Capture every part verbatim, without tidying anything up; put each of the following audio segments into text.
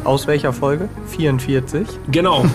Aus welcher Folge? vierundvierzig? Genau.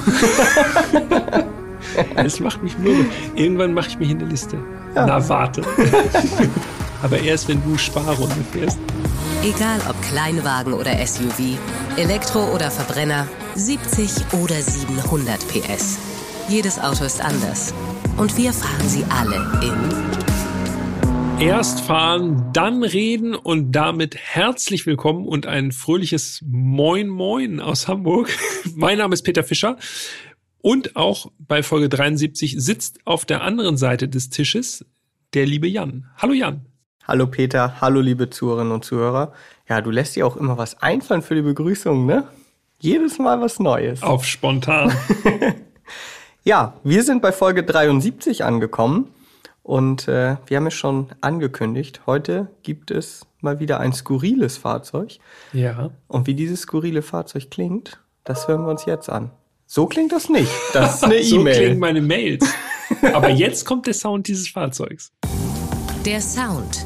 Es macht mich nur. Irgendwann mache ich mir hier eine Liste. Ja. Na, warte. Aber erst, wenn du Sparrunde fährst. Egal ob Kleinwagen oder S U V, Elektro oder Verbrenner, siebzig oder siebenhundert P S. Jedes Auto ist anders. Und wir fahren sie alle in... Erst fahren, dann reden und damit herzlich willkommen und ein fröhliches Moin Moin aus Hamburg. Mein Name ist Peter Fischer und auch bei Folge dreiundsiebzig sitzt auf der anderen Seite des Tisches der liebe Jan. Hallo Jan. Hallo Peter, hallo liebe Zuhörerinnen und Zuhörer. Ja, du lässt dir auch immer was einfallen für die Begrüßung, ne? Jedes Mal was Neues. Auf spontan. Ja, wir sind bei Folge dreiundsiebzig angekommen und äh, wir haben es schon angekündigt, heute gibt es mal wieder ein skurriles Fahrzeug. Ja. Und wie dieses skurrile Fahrzeug klingt, das hören wir uns jetzt an. So klingt das nicht, das ist eine E-Mail. So klingen meine Mails. Aber jetzt kommt der Sound dieses Fahrzeugs. Der Sound.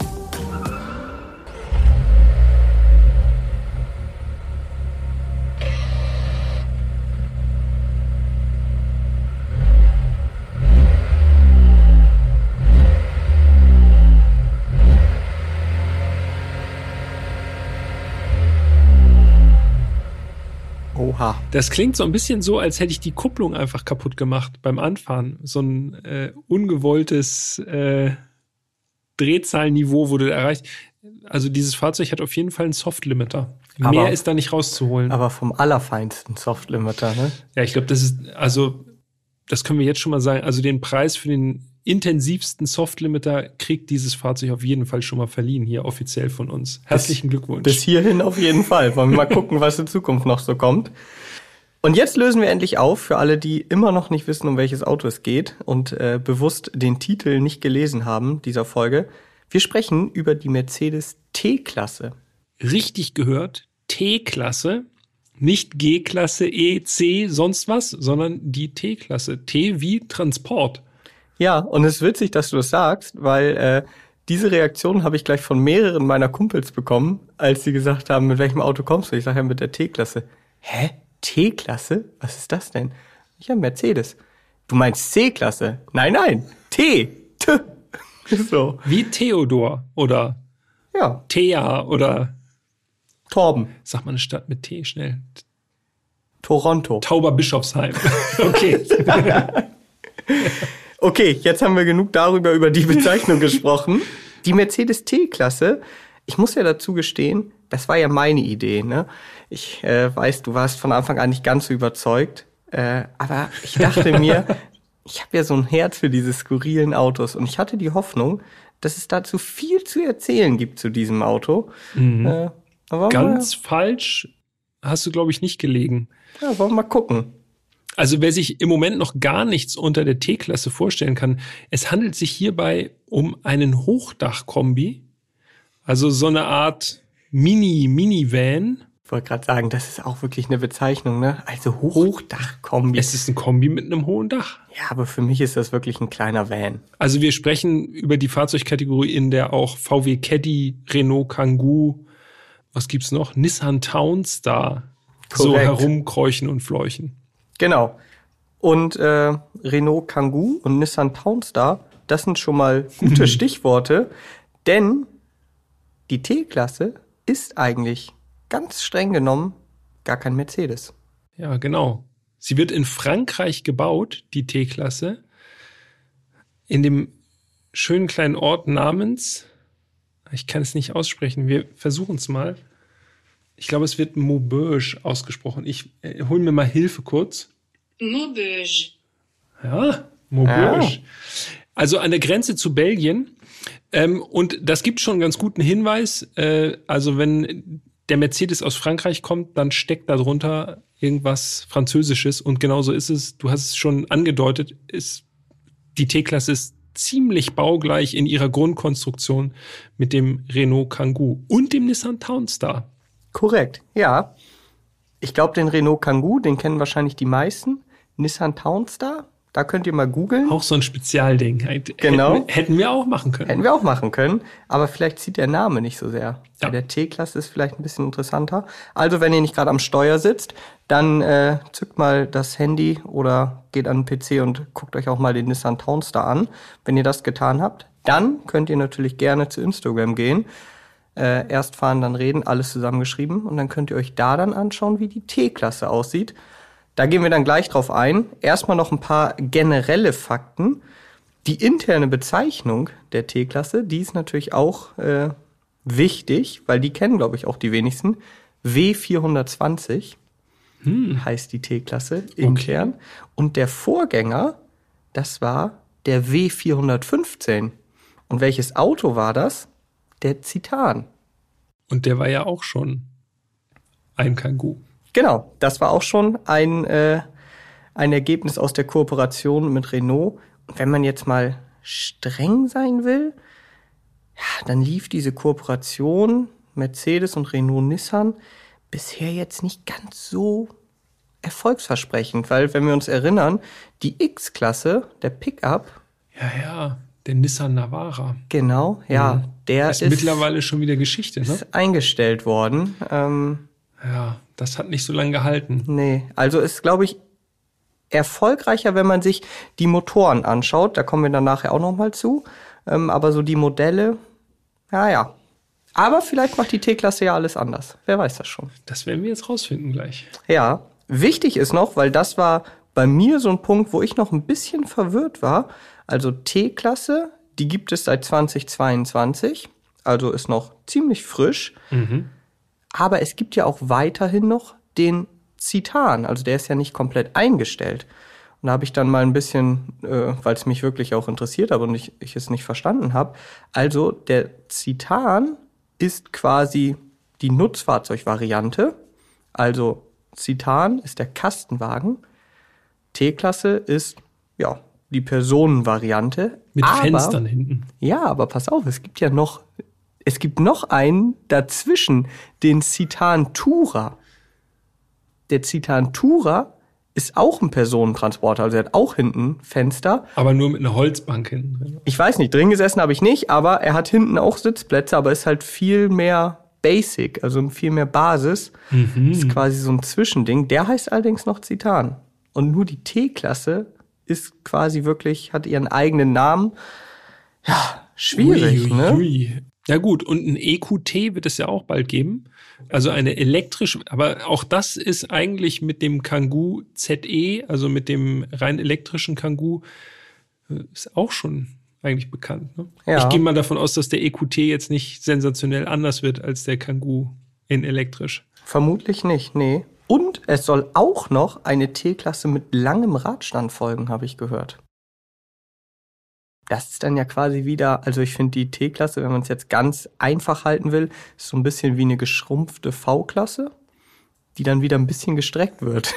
Oha. Das klingt so ein bisschen so, als hätte ich die Kupplung einfach kaputt gemacht beim Anfahren. So ein äh, ungewolltes äh, Drehzahlniveau wurde erreicht. Also dieses Fahrzeug hat auf jeden Fall einen Softlimiter. Mehr aber, ist da nicht rauszuholen. Aber vom allerfeinsten Softlimiter, ne? Ja, ich glaube, das ist, also das können wir jetzt schon mal sagen, also den Preis für den intensivsten Softlimiter kriegt dieses Fahrzeug auf jeden Fall schon mal verliehen, hier offiziell von uns. Herzlichen bis, Glückwunsch. Bis hierhin auf jeden Fall. Wollen wir mal gucken, was in Zukunft noch so kommt. Und jetzt lösen wir endlich auf für alle, die immer noch nicht wissen, um welches Auto es geht und äh, bewusst den Titel nicht gelesen haben dieser Folge. Wir sprechen über die Mercedes T-Klasse. Richtig gehört, T-Klasse. Nicht G-Klasse, E, C, sonst was, sondern die T-Klasse. T wie Transport. Ja, und es ist witzig, dass du das sagst, weil äh, diese Reaktion habe ich gleich von mehreren meiner Kumpels bekommen, als sie gesagt haben, mit welchem Auto kommst du? Ich sage ja mit der T-Klasse. Hä? T-Klasse? Was ist das denn? Ich habe Mercedes. Du meinst C-Klasse? Nein, nein. T. T. So. Wie Theodor oder ja. Thea oder Torben. Sag mal eine Stadt mit T schnell. Toronto. Tauberbischofsheim. Okay. Okay, jetzt haben wir genug darüber, über die Bezeichnung gesprochen. Die Mercedes T-Klasse, ich muss ja dazu gestehen, das war ja meine Idee, ne? Ich äh, weiß, du warst von Anfang an nicht ganz so überzeugt, äh, aber ich dachte mir, ich habe ja so ein Herz für diese skurrilen Autos und ich hatte die Hoffnung, dass es dazu viel zu erzählen gibt zu diesem Auto. Mhm. Äh, aber ganz mal, falsch hast du, glaube ich, nicht gelegen. Ja, wollen wir mal gucken. Also wer sich im Moment noch gar nichts unter der T-Klasse vorstellen kann, es handelt sich hierbei um einen Hochdachkombi, also so eine Art Mini-Minivan. Ich wollte gerade sagen, das ist auch wirklich eine Bezeichnung, ne? Also Hochdachkombi. Es ist ein Kombi mit einem hohen Dach. Ja, aber für mich ist das wirklich ein kleiner Van. Also wir sprechen über die Fahrzeugkategorie, in der auch V W Caddy, Renault Kangoo, was gibt's noch? Nissan Townstar so herumkräuchen und fleuchen. Genau. Und äh, Renault Kangoo und Nissan Townstar, das sind schon mal gute Stichworte, denn die T-Klasse ist eigentlich ganz streng genommen gar kein Mercedes. Ja, genau. Sie wird in Frankreich gebaut, die T-Klasse, in dem schönen kleinen Ort namens, ich kann es nicht aussprechen, wir versuchen es mal. Ich glaube, es wird Maubeuge ausgesprochen. Ich äh, hol mir mal Hilfe kurz. Maubeuge. Ja, Maubeuge. Ja. Also an der Grenze zu Belgien. Ähm, und das gibt schon einen ganz guten Hinweis. Äh, also wenn der Mercedes aus Frankreich kommt, dann steckt da drunter irgendwas Französisches. Und genauso ist es. Du hast es schon angedeutet. Ist, die T-Klasse ist ziemlich baugleich in ihrer Grundkonstruktion mit dem Renault Kangoo und dem Nissan Townstar. Korrekt, ja. Ich glaube, den Renault Kangoo, den kennen wahrscheinlich die meisten. Nissan Townstar Da könnt ihr mal googeln. Auch so ein Spezialding. Genau. Hätten, hätten wir auch machen können. Hätten wir auch machen können, aber vielleicht zieht der Name nicht so sehr. Ja. Der T-Klasse ist vielleicht ein bisschen interessanter. Also wenn ihr nicht gerade am Steuer sitzt, dann äh, zückt mal das Handy oder geht an den P C und guckt euch auch mal den Nissan Townstar an. Wenn ihr das getan habt, dann könnt ihr natürlich gerne zu Instagram gehen. Äh, erst fahren, dann reden, alles zusammengeschrieben. Und dann könnt ihr euch da dann anschauen, wie die T-Klasse aussieht. Da gehen wir dann gleich drauf ein. Erstmal noch ein paar generelle Fakten. Die interne Bezeichnung der T-Klasse, die ist natürlich auch äh, wichtig, weil die kennen, glaube ich, auch die wenigsten. W vierhundertzwanzig hm. heißt die T-Klasse intern. Okay. Und der Vorgänger, das war der W vierhundertfünfzehn. Und welches Auto war das? Der Citan. Und der war ja auch schon ein Kangoo. Genau, das war auch schon ein, äh, ein Ergebnis aus der Kooperation mit Renault. Und wenn man jetzt mal streng sein will, ja, dann lief diese Kooperation Mercedes und Renault-Nissan bisher jetzt nicht ganz so erfolgsversprechend. Weil, wenn wir uns erinnern, die X-Klasse, der Pickup. Ja, ja, der Nissan Navara. Genau, ja. Mhm. Der ist, ist mittlerweile schon wieder Geschichte, ne? Ist eingestellt worden. Ähm, ja, das hat nicht so lange gehalten. Nee, also ist, glaube ich, erfolgreicher, wenn man sich die Motoren anschaut. Da kommen wir dann nachher auch noch mal zu. Ähm, aber so die Modelle, ja, ja. Aber vielleicht macht die T-Klasse ja alles anders. Wer weiß das schon. Das werden wir jetzt rausfinden gleich. Ja, wichtig ist noch, weil das war bei mir so ein Punkt, wo ich noch ein bisschen verwirrt war. Also T-Klasse, die gibt es seit zweitausendzweiundzwanzig. Also ist noch ziemlich frisch. Mhm. Aber es gibt ja auch weiterhin noch den Citan. Also der ist ja nicht komplett eingestellt. Und da habe ich dann mal ein bisschen, äh, weil es mich wirklich auch interessiert hat und ich, ich es nicht verstanden habe. Also der Citan ist quasi die Nutzfahrzeugvariante. Also Citan ist der Kastenwagen. T-Klasse ist, ja, die Personenvariante. Mit aber, Fenstern hinten. Ja, aber pass auf, es gibt ja noch, es gibt noch einen dazwischen, den Citan Tourer. Der Citan Tourer ist auch ein Personentransporter, also er hat auch hinten Fenster. Aber nur mit einer Holzbank hinten drin. Ich weiß nicht, drin gesessen habe ich nicht, aber er hat hinten auch Sitzplätze, aber ist halt viel mehr Basic, also viel mehr Basis. Mhm. Ist quasi so ein Zwischending. Der heißt allerdings noch Citan. Und nur die T-Klasse ist quasi wirklich, hat ihren eigenen Namen. Ja, schwierig, ui, ne? Ui. Ja gut, und ein E Q T wird es ja auch bald geben. Also eine elektrische, aber auch das ist eigentlich mit dem Kangoo Z E, also mit dem rein elektrischen Kangoo, ist auch schon eigentlich bekannt. Ne? Ja. Ich gehe mal davon aus, dass der E Q T jetzt nicht sensationell anders wird als der Kangoo in elektrisch. Vermutlich nicht, nee. Und es soll auch noch eine T-Klasse mit langem Radstand folgen, habe ich gehört. Das ist dann ja quasi wieder, also ich finde die T-Klasse, wenn man es jetzt ganz einfach halten will, ist so ein bisschen wie eine geschrumpfte V-Klasse, die dann wieder ein bisschen gestreckt wird.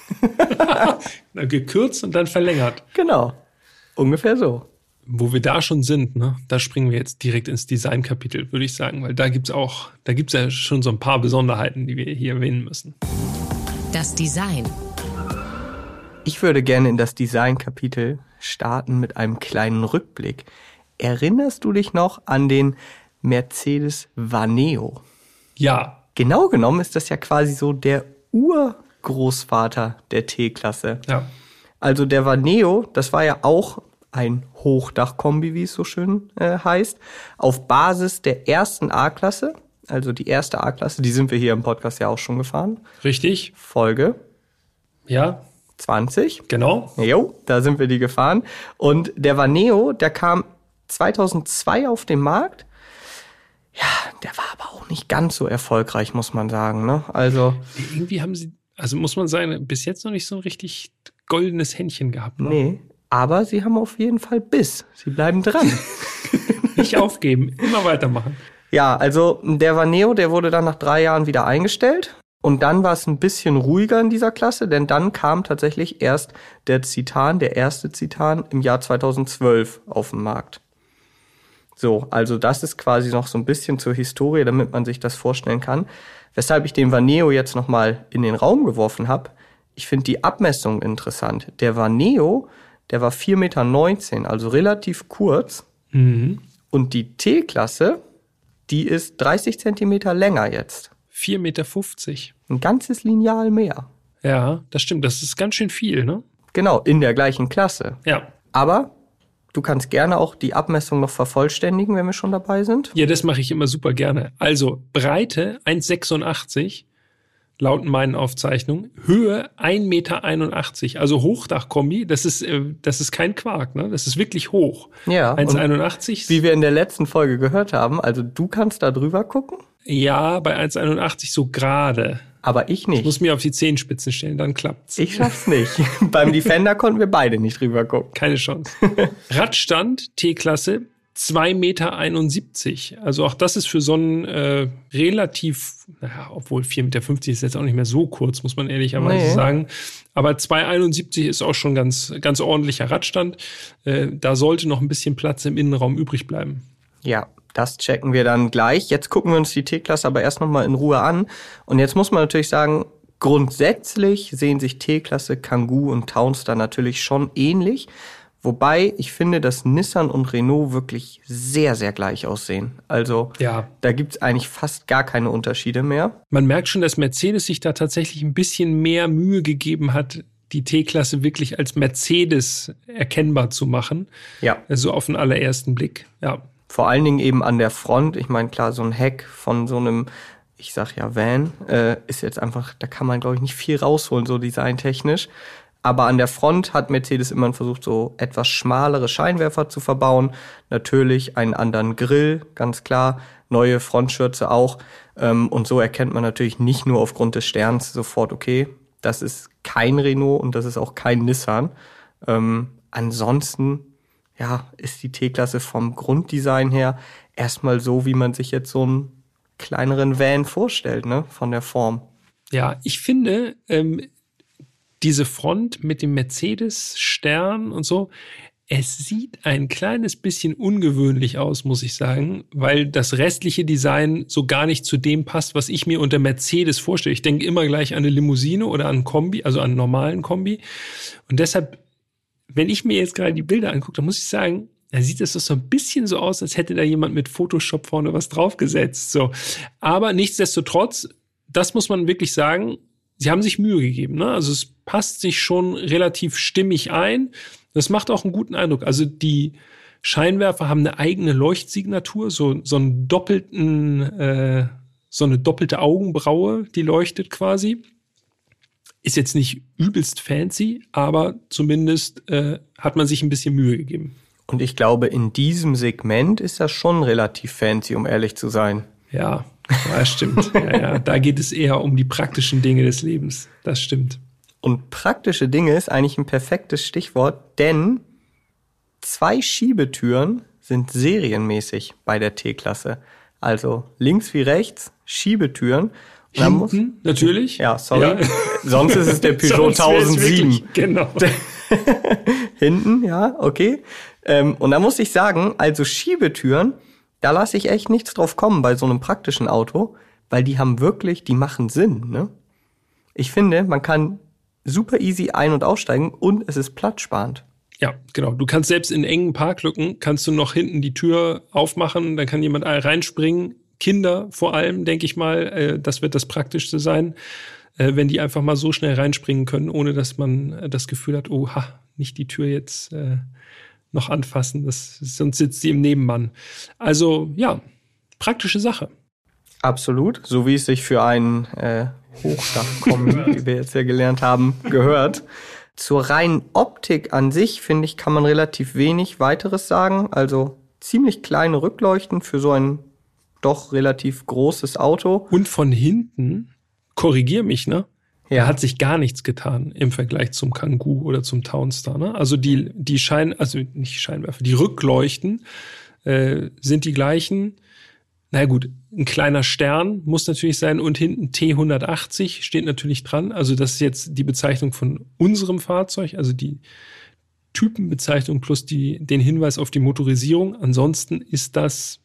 Gekürzt und dann verlängert. Genau, ungefähr so. Wo wir da schon sind, ne, da springen wir jetzt direkt ins Design-Kapitel, würde ich sagen, weil da gibt's auch, da gibt's ja schon so ein paar Besonderheiten, die wir hier erwähnen müssen. Das Design. Ich würde gerne in das Design-Kapitel starten mit einem kleinen Rückblick. Erinnerst du dich noch an den Mercedes Vaneo? Ja. Genau genommen ist das ja quasi so der Urgroßvater der T-Klasse. Ja. Also der Vaneo, das war ja auch ein Hochdachkombi, wie es so schön äh, heißt, auf Basis der ersten A-Klasse, also die erste A-Klasse, die sind wir hier im Podcast ja auch schon gefahren. Richtig. Folge. Ja. zwanzig. Genau. Jo, da sind wir die gefahren. Und der Vaneo, der kam zweitausendzwei auf den Markt. Ja, der war aber auch nicht ganz so erfolgreich, muss man sagen. Ne? Also irgendwie haben sie, also muss man sagen, bis jetzt noch nicht so ein richtig goldenes Händchen gehabt. Ne? Nee, aber sie haben auf jeden Fall Biss. Sie bleiben dran. Nicht aufgeben, immer weitermachen. Ja, also der Vaneo, der wurde dann nach drei Jahren wieder eingestellt. Und dann war es ein bisschen ruhiger in dieser Klasse, denn dann kam tatsächlich erst der Citan, der erste Citan, im Jahr zweitausendzwölf auf den Markt. So, also das ist quasi noch so ein bisschen zur Historie, damit man sich das vorstellen kann. Weshalb ich den Vaneo jetzt nochmal in den Raum geworfen habe. Ich finde die Abmessung interessant. Der Vaneo, der war vier Meter neunzehn, also relativ kurz. Mhm. Und die T-Klasse, die ist dreißig Zentimeter länger jetzt. vier Meter fünfzig. Ein ganzes Lineal mehr. Ja, das stimmt. Das ist ganz schön viel, ne? Genau, in der gleichen Klasse. Ja. Aber du kannst gerne auch die Abmessung noch vervollständigen, wenn wir schon dabei sind. Ja, das mache ich immer super gerne. Also Breite eins Komma sechsundachtzig, laut meinen Aufzeichnungen. Höhe ein Meter einundachtzig, also Hochdachkombi. Das ist, äh, das ist kein Quark, ne? Das ist wirklich hoch. Ja. eins Komma einundachtzig. Wie wir in der letzten Folge gehört haben, also du kannst da drüber gucken. Ja, bei eins Komma einundachtzig so gerade. Aber ich nicht. Ich muss mir auf die Zehenspitzen stellen, dann klappt's. Ich schaff's nicht. Beim Defender konnten wir beide nicht drüber gucken. Keine Chance. Radstand, T-Klasse, zwei Meter einundsiebzig. Also auch das ist für so einen äh, relativ, naja, obwohl vier Meter fünfzig ist jetzt auch nicht mehr so kurz, muss man ehrlicherweise Nee. sagen. Aber zwei Meter einundsiebzig ist auch schon ganz, ganz ordentlicher Radstand. Äh, da sollte noch ein bisschen Platz im Innenraum übrig bleiben. Ja, das checken wir dann gleich. Jetzt gucken wir uns die T-Klasse aber erst noch mal in Ruhe an. Und jetzt muss man natürlich sagen, grundsätzlich sehen sich T-Klasse, Kangoo und Townstar natürlich schon ähnlich. Wobei ich finde, dass Nissan und Renault wirklich sehr, sehr gleich aussehen. Also Ja. da gibt's eigentlich fast gar keine Unterschiede mehr. Man merkt schon, dass Mercedes sich da tatsächlich ein bisschen mehr Mühe gegeben hat, die T-Klasse wirklich als Mercedes erkennbar zu machen. Ja. Also auf den allerersten Blick, ja. Vor allen Dingen eben an der Front. Ich meine, klar, so ein Heck von so einem, ich sag ja Van, äh, ist jetzt einfach, da kann man, glaube ich, nicht viel rausholen, so designtechnisch. Aber an der Front hat Mercedes immer versucht, so etwas schmalere Scheinwerfer zu verbauen. Natürlich einen anderen Grill, ganz klar. Neue Frontschürze auch. Ähm, und so erkennt man natürlich nicht nur aufgrund des Sterns sofort, okay, das ist kein Renault und das ist auch kein Nissan. Ähm, ansonsten, ja, ist die T-Klasse vom Grunddesign her erstmal so, wie man sich jetzt so einen kleineren Van vorstellt, ne, von der Form. Ja, ich finde, ähm, diese Front mit dem Mercedes-Stern und so, es sieht ein kleines bisschen ungewöhnlich aus, muss ich sagen, weil das restliche Design so gar nicht zu dem passt, was ich mir unter Mercedes vorstelle. Ich denke immer gleich an eine Limousine oder an einen Kombi, also an einen normalen Kombi. Und deshalb, wenn ich mir jetzt gerade die Bilder angucke, dann muss ich sagen, da sieht es doch so ein bisschen so aus, als hätte da jemand mit Photoshop vorne was draufgesetzt. So. Aber nichtsdestotrotz, das muss man wirklich sagen, sie haben sich Mühe gegeben, ne? Also es passt sich schon relativ stimmig ein. Das macht auch einen guten Eindruck. Also die Scheinwerfer haben eine eigene Leuchtsignatur, so, so einen doppelten, äh, so eine doppelte Augenbraue, die leuchtet quasi. Ist jetzt nicht übelst fancy, aber zumindest äh, hat man sich ein bisschen Mühe gegeben. Und ich glaube, in diesem Segment ist das schon relativ fancy, um ehrlich zu sein. Ja, das stimmt. ja, ja. Da geht es eher um die praktischen Dinge des Lebens. Das stimmt. Und praktische Dinge ist eigentlich ein perfektes Stichwort, denn zwei Schiebetüren sind serienmäßig bei der T-Klasse. Also links wie rechts Schiebetüren. Und dann muss, Hinten, natürlich. ja, sorry. Ja. Sonst ist es der Peugeot Sonst wär's tausendsieben. wirklich, genau. Hinten, ja, okay. Ähm, und da muss ich sagen, also Schiebetüren, da lasse ich echt nichts drauf kommen bei so einem praktischen Auto, weil die haben wirklich, die machen Sinn, ne? Ich finde, man kann super easy ein- und aussteigen und es ist platzsparend. Ja, genau. Du kannst selbst in engen Parklücken, kannst du noch hinten die Tür aufmachen, dann kann jemand reinspringen. Kinder vor allem, denke ich mal, äh, das wird das Praktischste sein, äh, wenn die einfach mal so schnell reinspringen können, ohne dass man äh, das Gefühl hat, oh, ha, nicht die Tür jetzt äh, noch anfassen, das, sonst sitzt sie im Nebenmann. Also ja, praktische Sache. Absolut, so wie es sich für einen äh, Hochdachkombi, wie wir jetzt ja gelernt haben, gehört. Zur reinen Optik an sich, finde ich, kann man relativ wenig weiteres sagen. Also ziemlich kleine Rückleuchten für so ein doch relativ großes Auto. Und von hinten, korrigier mich, ne? Ja. Er hat sich gar nichts getan im Vergleich zum Kangoo oder zum Townstar, ne? Also die, die Schein, also nicht Scheinwerfer, die Rückleuchten äh, sind die gleichen. Na ja, gut, ein kleiner Stern muss natürlich sein und hinten T hundertachtzig steht natürlich dran. Also das ist jetzt die Bezeichnung von unserem Fahrzeug, also die Typenbezeichnung plus die, den Hinweis auf die Motorisierung. Ansonsten ist das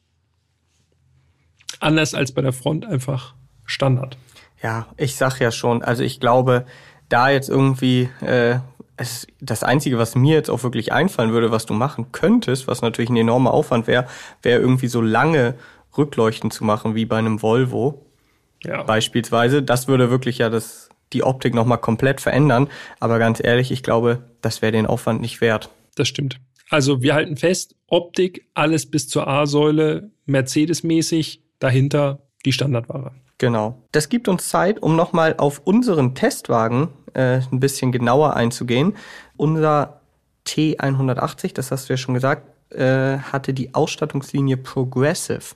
anders als bei der Front einfach Standard. Ja, ich sag ja schon, also ich glaube, da jetzt irgendwie äh, es, das Einzige, was mir jetzt auch wirklich einfallen würde, was du machen könntest, was natürlich ein enormer Aufwand wäre, wäre irgendwie so lange Rückleuchten zu machen wie bei einem Volvo. Ja. Beispielsweise. Das würde wirklich ja das, die Optik nochmal komplett verändern. Aber ganz ehrlich, ich glaube, das wäre den Aufwand nicht wert. Das stimmt. Also wir halten fest, Optik, alles bis zur A-Säule, Mercedes-mäßig, dahinter die Standardware. Genau. Das gibt uns Zeit, um nochmal auf unseren Testwagen äh, ein bisschen genauer einzugehen. Unser T hundertachtzig, das hast du ja schon gesagt, äh, hatte die Ausstattungslinie Progressive.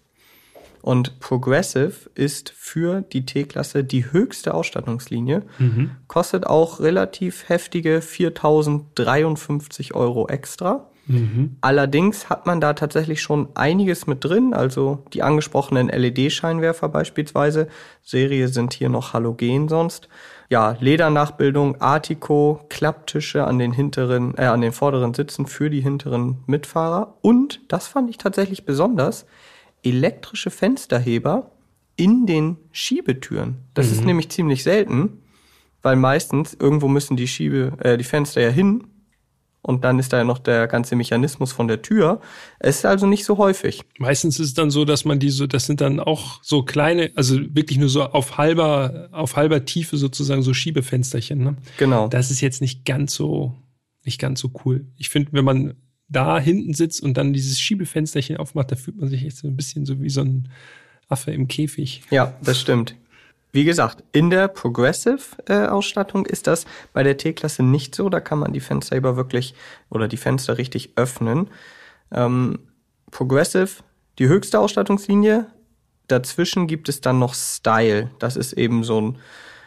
Und Progressive ist für die T-Klasse die höchste Ausstattungslinie. Mhm. Kostet auch relativ heftige viertausenddreiundfünfzig Euro extra. Mhm. Allerdings hat man da tatsächlich schon einiges mit drin, also die angesprochenen L E D-Scheinwerfer beispielsweise. Serie sind hier noch Halogen sonst. Ja, Ledernachbildung, Artico, Klapptische an den hinteren, äh, an den vorderen Sitzen für die hinteren Mitfahrer. Und, das fand ich tatsächlich besonders, elektrische Fensterheber in den Schiebetüren. Das mhm. ist nämlich ziemlich selten, weil meistens irgendwo müssen die Schiebe, äh, die Fenster ja hin. Und dann ist da ja noch der ganze Mechanismus von der Tür. Es ist also nicht so häufig. Meistens ist es dann so, dass man die so, das sind dann auch so kleine, also wirklich nur so auf halber, auf halber Tiefe sozusagen so Schiebefensterchen, ne? Genau. Das ist jetzt nicht ganz so, nicht ganz so cool. Ich finde, wenn man da hinten sitzt und dann dieses Schiebefensterchen aufmacht, da fühlt man sich echt so ein bisschen so wie so ein Affe im Käfig. Ja, das stimmt. Wie gesagt, in der Progressive-Ausstattung äh, ist das bei der T-Klasse nicht so. Da kann man die Fensterheber wirklich oder die Fenster richtig öffnen. Ähm, Progressive, die höchste Ausstattungslinie. Dazwischen gibt es dann noch Style. Das ist eben so ein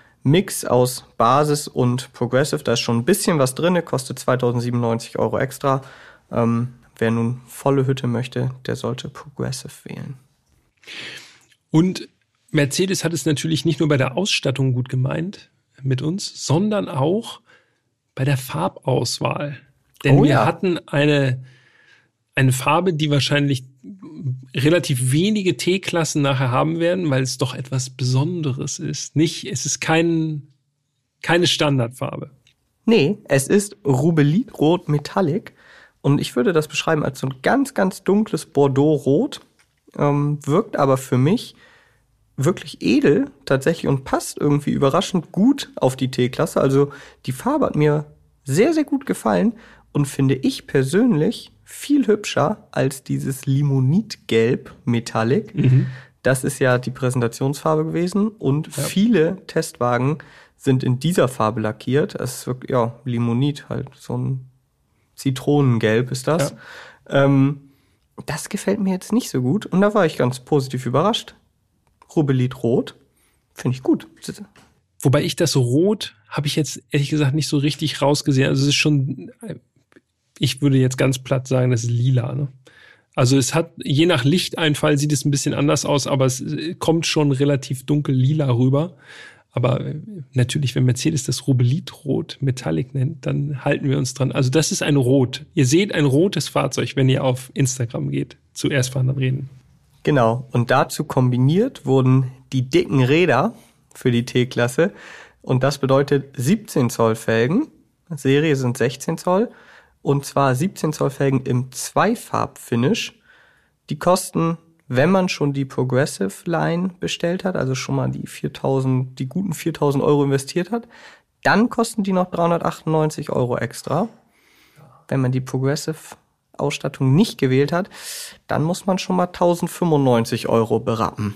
Mix aus Basis und Progressive. Da ist schon ein bisschen was drin, kostet zweitausendsiebenundneunzig Euro extra. Ähm, wer nun volle Hütte möchte, der sollte Progressive wählen. Und Mercedes hat es natürlich nicht nur bei der Ausstattung gut gemeint mit uns, sondern auch bei der Farbauswahl. Denn oh, wir ja. hatten eine, eine Farbe, die wahrscheinlich relativ wenige T-Klassen nachher haben werden, weil es doch etwas Besonderes ist. Nicht, es ist kein, keine Standardfarbe. Nee, es ist Rubelitrot Metallic. Und ich würde das beschreiben als so ein ganz, ganz dunkles Bordeaux-Rot. Ähm, wirkt aber für mich wirklich edel tatsächlich und passt irgendwie überraschend gut auf die T-Klasse. Also die Farbe hat mir sehr, sehr gut gefallen und finde ich persönlich viel hübscher als dieses Limonitgelb Metallic. Mhm. Das ist ja die Präsentationsfarbe gewesen und ja. viele Testwagen sind in dieser Farbe lackiert. Es ist wirklich, ja, Limonit halt, so ein Zitronengelb ist das. Ja. Ähm, das gefällt mir jetzt nicht so gut und da war ich ganz positiv überrascht. Rubelitrot, finde ich gut. Wobei ich das Rot habe ich jetzt ehrlich gesagt nicht so richtig rausgesehen. Also es ist schon, ich würde jetzt ganz platt sagen, das ist lila. Ne? Also es hat, je nach Lichteinfall sieht es ein bisschen anders aus, aber es kommt schon relativ dunkel lila rüber. Aber natürlich, wenn Mercedes das Rubelitrot Metallic nennt, dann halten wir uns dran. Also das ist ein Rot. Ihr seht ein rotes Fahrzeug, wenn ihr auf Instagram geht. Zuerst fahren, dann reden. Genau, und dazu kombiniert wurden die dicken Räder für die T-Klasse und das bedeutet siebzehn Zoll Felgen, Serie sind sechzehn Zoll und zwar siebzehn Zoll Felgen im Zweifarb-Finish. Die kosten, wenn man schon die Progressive Line bestellt hat, also schon mal die viertausend, die guten viertausend Euro investiert hat, dann kosten die noch dreihundertachtundneunzig Euro extra. Wenn man die Progressive Ausstattung nicht gewählt hat, dann muss man schon mal tausendfünfundneunzig Euro berappen.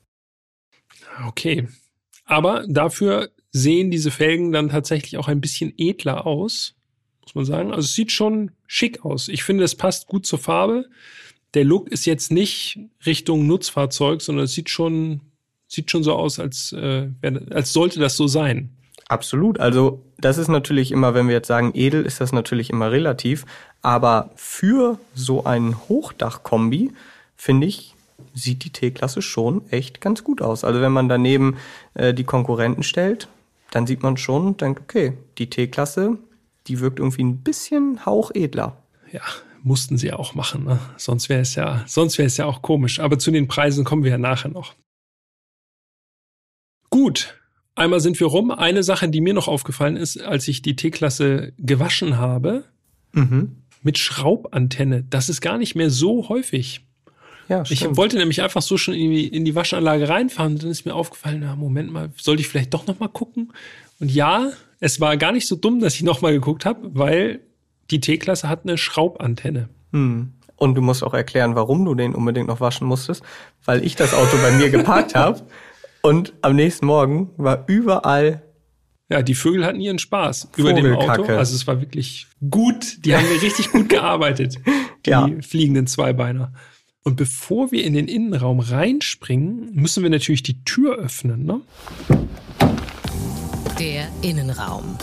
Okay. Aber dafür sehen diese Felgen dann tatsächlich auch ein bisschen edler aus, muss man sagen. Also es sieht schon schick aus. Ich finde, es passt gut zur Farbe. Der Look ist jetzt nicht Richtung Nutzfahrzeug, sondern es sieht schon, sieht schon so aus, als, äh, als sollte das so sein. Absolut. Also das ist natürlich immer, wenn wir jetzt sagen edel, ist das natürlich immer relativ. Aber für so einen Hochdach-Kombi, finde ich, sieht die T-Klasse schon echt ganz gut aus. Also wenn man daneben äh, die Konkurrenten stellt, dann sieht man schon und denkt, okay, die T-Klasse, die wirkt irgendwie ein bisschen hauchedler. Ja, mussten sie auch machen, ne? Sonst wäre es ja, sonst wäre es ja auch komisch. Aber zu den Preisen kommen wir ja nachher noch. Gut. Einmal sind wir rum. Eine Sache, die mir noch aufgefallen ist, als ich die T-Klasse gewaschen habe, Mhm. mit Schraubantenne, das ist gar nicht mehr so häufig. Ja, Ich stimmt. wollte nämlich einfach so schon in die, in die Waschanlage reinfahren. Und dann ist mir aufgefallen, na, Moment mal, sollte ich vielleicht doch noch mal gucken? Und ja, es war gar nicht so dumm, dass ich noch mal geguckt habe, weil die T-Klasse hat eine Schraubantenne. Hm. Und du musst auch erklären, warum du den unbedingt noch waschen musstest, weil ich das Auto bei mir geparkt habe und am nächsten Morgen war überall Ja, die Vögel hatten ihren Spaß über dem Auto. Vogelkacke. Also es war wirklich gut. Die haben wir richtig gut gearbeitet, die Ja. fliegenden Zweibeiner. Und bevor wir in den Innenraum reinspringen, müssen wir natürlich die Tür öffnen, ne? Der Innenraum.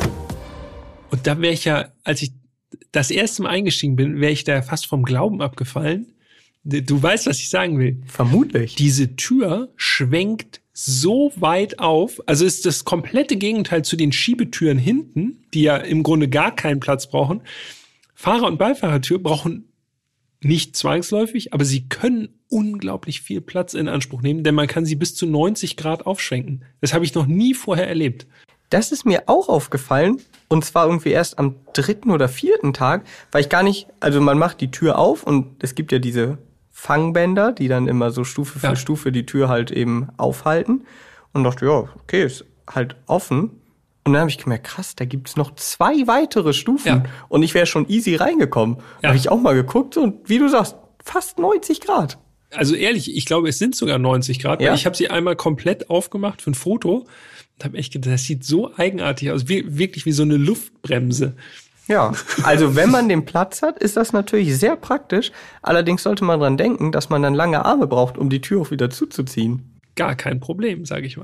Und da wäre ich ja, als ich das erste Mal eingestiegen bin, wäre ich da fast vom Glauben abgefallen. Du weißt, was ich sagen will. vermutlich. Diese Tür schwenkt so weit auf, also ist das komplette Gegenteil zu den Schiebetüren hinten, die ja im Grunde gar keinen Platz brauchen. Fahrer- und Beifahrertür brauchen nicht zwangsläufig, aber sie können unglaublich viel Platz in Anspruch nehmen, denn man kann sie bis zu neunzig Grad aufschwenken. Das habe ich noch nie vorher erlebt. Das ist mir auch aufgefallen und zwar irgendwie erst am dritten oder vierten Tag, weil ich gar nicht, also man macht die Tür auf und es gibt ja diese Fangbänder, die dann immer so Stufe für Ja. Stufe die Tür halt eben aufhalten und dachte, ja, okay, ist halt offen. Und dann habe ich gemerkt, krass, da gibt's noch zwei weitere Stufen Ja. und ich wäre schon easy reingekommen. Da Ja. habe ich auch mal geguckt und wie du sagst, fast neunzig Grad. Also ehrlich, ich glaube, es sind sogar neunzig Grad, weil Ja? ich habe sie einmal komplett aufgemacht für ein Foto und habe echt gedacht, das sieht so eigenartig aus, wie, wirklich wie so eine Luftbremse. Ja, also wenn man den Platz hat, ist das natürlich sehr praktisch. Allerdings sollte man dran denken, dass man dann lange Arme braucht, um die Tür auch wieder zuzuziehen. Gar kein Problem, sage ich mal.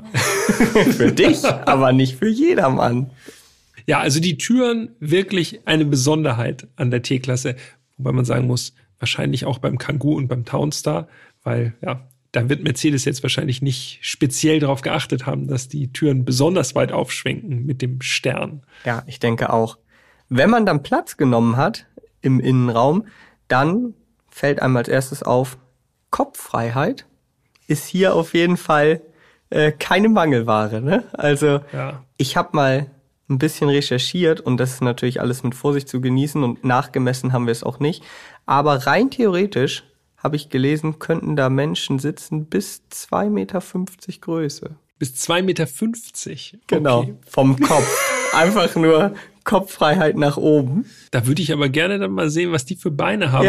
Für dich, aber nicht für jedermann. Ja, also die Türen wirklich eine Besonderheit an der T-Klasse, wobei man sagen muss, wahrscheinlich auch beim Kangoo und beim Townstar, weil ja, da wird Mercedes jetzt wahrscheinlich nicht speziell darauf geachtet haben, dass die Türen besonders weit aufschwenken mit dem Stern. Ja, ich denke auch. Wenn man dann Platz genommen hat im Innenraum, dann fällt einem als erstes auf, Kopffreiheit ist hier auf jeden Fall äh, keine Mangelware. Ne? Also Ja. ich habe mal ein bisschen recherchiert und das ist natürlich alles mit Vorsicht zu genießen und nachgemessen haben wir es auch nicht. Aber rein theoretisch, habe ich gelesen, könnten da Menschen sitzen bis zwei Meter fünfzig Größe. Bis zwei Meter fünfzig. Genau, Okay. vom Kopf. Einfach nur Kopffreiheit nach oben. Da würde ich aber gerne dann mal sehen, was die für Beine haben, Ja.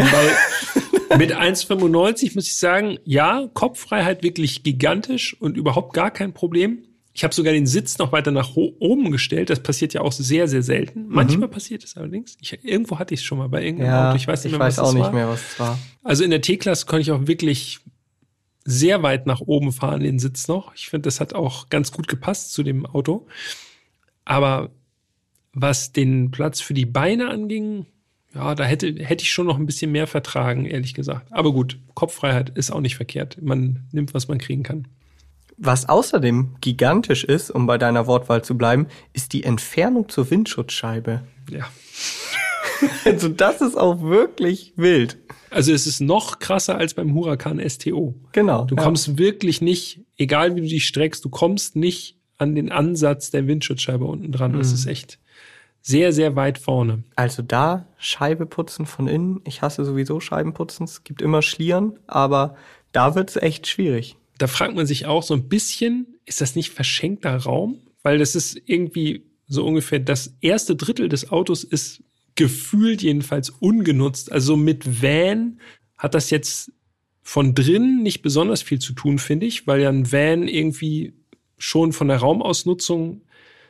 weil mit eins Komma fünfundneunzig muss ich sagen, ja, Kopffreiheit wirklich gigantisch und überhaupt gar kein Problem. Ich habe sogar den Sitz noch weiter nach ho- oben gestellt. Das passiert ja auch sehr, sehr selten. Manchmal passiert es allerdings. Ich, irgendwo hatte ich es schon mal bei irgendeinem Ja, Auto. Ich weiß nicht mehr, ich weiß was auch das nicht war. mehr, was es war. Also in der T-Klasse konnte ich auch wirklich sehr weit nach oben fahren, den Sitz noch. Ich finde, das hat auch ganz gut gepasst zu dem Auto. Aber was den Platz für die Beine anging, ja, da hätte, hätte ich schon noch ein bisschen mehr vertragen, ehrlich gesagt. Aber gut, Kopffreiheit ist auch nicht verkehrt. Man nimmt, was man kriegen kann. Was außerdem gigantisch ist, um bei deiner Wortwahl zu bleiben, ist die Entfernung zur Windschutzscheibe. Ja. Also das ist auch wirklich wild. Also es ist noch krasser als beim Huracan S T O. Genau. Du ja. kommst wirklich nicht, egal wie du dich streckst, du kommst nicht an den Ansatz der Windschutzscheibe unten dran. Das ist echt sehr, sehr weit vorne. Also da Scheibe putzen von innen. Ich hasse sowieso Scheibenputzen. Es gibt immer Schlieren, aber da wird's echt schwierig. Da fragt man sich auch so ein bisschen, ist das nicht verschenkter Raum? Weil das ist irgendwie so ungefähr das erste Drittel des Autos ist gefühlt jedenfalls ungenutzt. Also mit Van hat das jetzt von drinnen nicht besonders viel zu tun, finde ich, weil ja ein Van irgendwie schon von der Raumausnutzung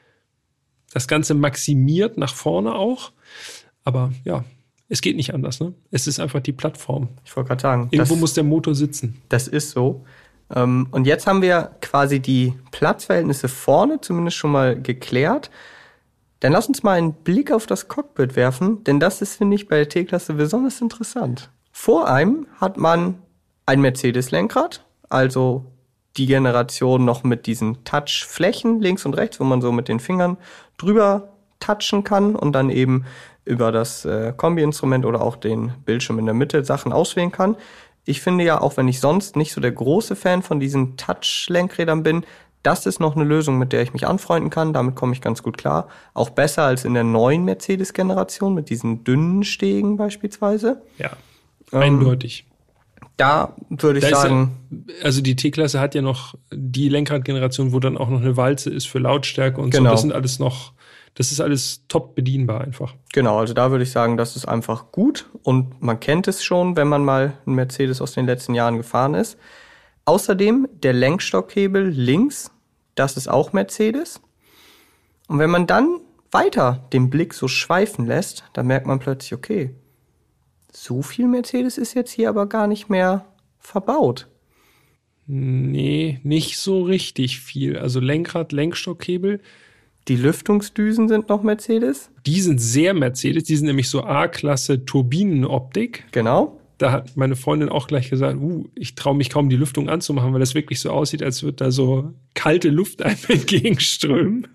das Ganze maximiert nach vorne auch. Aber ja, es geht nicht anders, ne? Es ist einfach die Plattform. Ich wollte gerade sagen, Irgendwo das, muss der Motor sitzen. das ist so. Ähm, und jetzt haben wir quasi die Platzverhältnisse vorne zumindest schon mal geklärt. Dann lass uns mal einen Blick auf das Cockpit werfen, denn das ist, finde ich, bei der T-Klasse besonders interessant. Vor einem hat man ein Mercedes-Lenkrad, also die Generation noch mit diesen Touchflächen links und rechts, wo man so mit den Fingern drüber touchen kann und dann eben über das äh, Kombi-Instrument oder auch den Bildschirm in der Mitte Sachen auswählen kann. Ich finde ja, auch wenn ich sonst nicht so der große Fan von diesen Touch-Lenkrädern bin, Das ist noch eine Lösung, mit der ich mich anfreunden kann. Damit komme ich ganz gut klar. Auch besser als in der neuen Mercedes-Generation mit diesen dünnen Stegen beispielsweise. Ja, eindeutig. Ähm, da würde ich da sagen... Ja, also die T-Klasse hat ja noch die Lenkradgeneration, wo dann auch noch eine Walze ist für Lautstärke und genau. so. Das sind alles noch... Das ist alles top bedienbar einfach. Genau, also da würde ich sagen, das ist einfach gut. Und man kennt es schon, wenn man mal einen Mercedes aus den letzten Jahren gefahren ist. Außerdem der Lenkstockhebel links, das ist auch Mercedes. Und wenn man dann weiter den Blick so schweifen lässt, dann merkt man plötzlich, okay, so viel Mercedes ist jetzt hier aber gar nicht mehr verbaut. Nee, nicht so richtig viel. Also Lenkrad, Lenkstockhebel. Die Lüftungsdüsen sind noch Mercedes. Die sind sehr Mercedes. Die sind nämlich so A-Klasse Turbinenoptik. Genau. Da hat meine Freundin auch gleich gesagt, uh, ich traue mich kaum, die Lüftung anzumachen, weil das wirklich so aussieht, als würde da so kalte Luft einem entgegenströmen.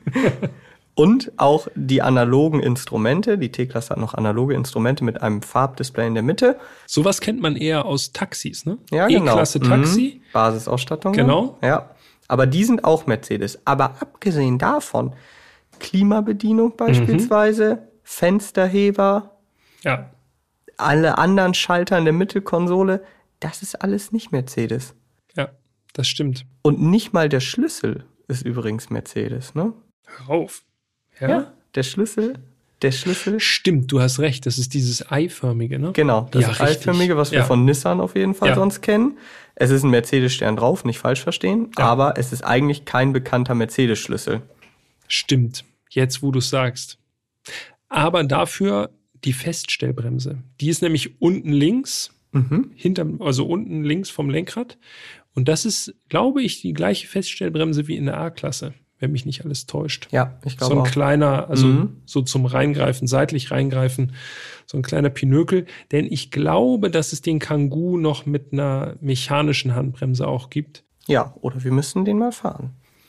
Und auch die analogen Instrumente. Die T-Klasse hat noch analoge Instrumente mit einem Farbdisplay in der Mitte. Sowas kennt man eher aus Taxis, ne? Ja, genau. E-Klasse Taxi. Mhm. Basisausstattung. Genau. Ja. Aber die sind auch Mercedes. Aber abgesehen davon, Klimabedienung beispielsweise, mhm. Fensterheber, ja. alle anderen Schalter in der Mittelkonsole, das ist alles nicht Mercedes. Ja, das stimmt. Und nicht mal der Schlüssel ist übrigens Mercedes, ne? Hör auf. Ja, ja der Schlüssel, der Schlüssel. Stimmt, du hast recht, das ist dieses eiförmige, ne? Genau, das ja, ist eiförmige, was wir ja. von Nissan auf jeden Fall ja. sonst kennen. Es ist ein Mercedes-Stern drauf, nicht falsch verstehen, ja. aber es ist eigentlich kein bekannter Mercedes-Schlüssel. Stimmt, jetzt wo du es sagst. Aber dafür die Feststellbremse. Die ist nämlich unten links, mhm. hinterm, also unten links vom Lenkrad. Und das ist, glaube ich, die gleiche Feststellbremse wie in der A-Klasse, wenn mich nicht alles täuscht. Ja, ich glaube So ein auch. kleiner, also mhm. so zum Reingreifen, seitlich reingreifen, so ein kleiner Pinökel. Denn ich glaube, dass es den Kangoo noch mit einer mechanischen Handbremse auch gibt. Ja, oder wir müssen den mal fahren.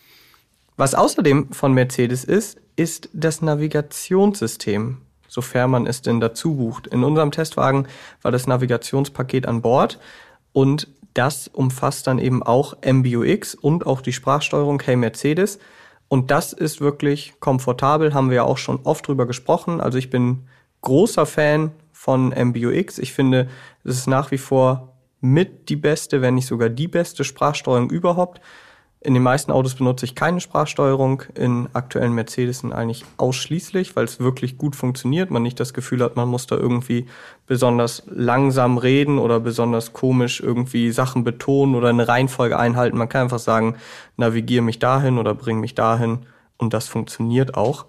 Was außerdem von Mercedes ist, ist das Navigationssystem, sofern man es denn dazu bucht. In unserem Testwagen war das Navigationspaket an Bord und das umfasst dann eben auch M B U X und auch die Sprachsteuerung Hey Mercedes. Und das ist wirklich komfortabel, haben wir ja auch schon oft drüber gesprochen. Also ich bin großer Fan von M B U X. Ich finde, es ist nach wie vor mit die beste, wenn nicht sogar die beste Sprachsteuerung überhaupt. In den meisten Autos benutze ich keine Sprachsteuerung, in aktuellen Mercedesen eigentlich ausschließlich, weil es wirklich gut funktioniert. Man nicht das Gefühl hat, man muss da irgendwie besonders langsam reden oder besonders komisch irgendwie Sachen betonen oder eine Reihenfolge einhalten. Man kann einfach sagen, navigiere mich dahin oder bring mich dahin und das funktioniert auch.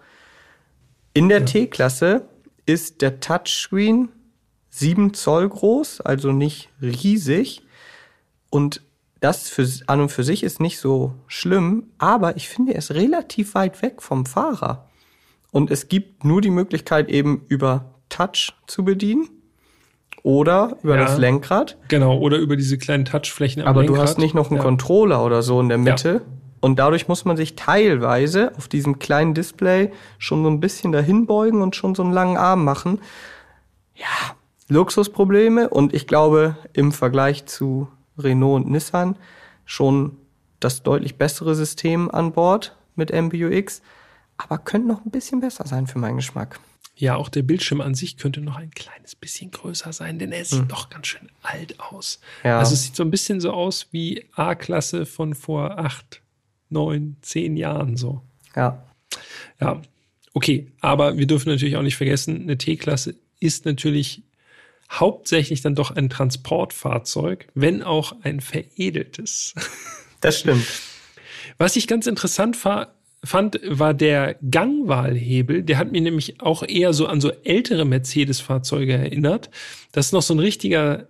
In der ja. T-Klasse ist der Touchscreen sieben Zoll groß, also nicht riesig und das für, an und für sich ist nicht so schlimm, aber ich finde es relativ weit weg vom Fahrer. Und es gibt nur die Möglichkeit, eben über Touch zu bedienen oder über ja, das Lenkrad. Genau, oder über diese kleinen Touchflächen am aber Lenkrad. Aber du hast nicht noch einen ja. Controller oder so in der Mitte. Ja. Und dadurch muss man sich teilweise auf diesem kleinen Display schon so ein bisschen dahin beugen und schon so einen langen Arm machen. Ja, Luxusprobleme. Und ich glaube, im Vergleich zu Renault und Nissan schon das deutlich bessere System an Bord mit M B U X, aber könnte noch ein bisschen besser sein für meinen Geschmack. Ja, auch der Bildschirm an sich könnte noch ein kleines bisschen größer sein, denn er sieht hm. doch ganz schön alt aus. Ja. Also es sieht so ein bisschen so aus wie A-Klasse von vor acht, neun, zehn Jahren so. Ja. Ja, okay, aber wir dürfen natürlich auch nicht vergessen, eine T-Klasse ist natürlich hauptsächlich dann doch ein Transportfahrzeug, wenn auch ein veredeltes. Das stimmt. Was ich ganz interessant fa- fand, war der Gangwahlhebel. Der hat mich nämlich auch eher so an so ältere Mercedes-Fahrzeuge erinnert. Das ist noch so ein richtiger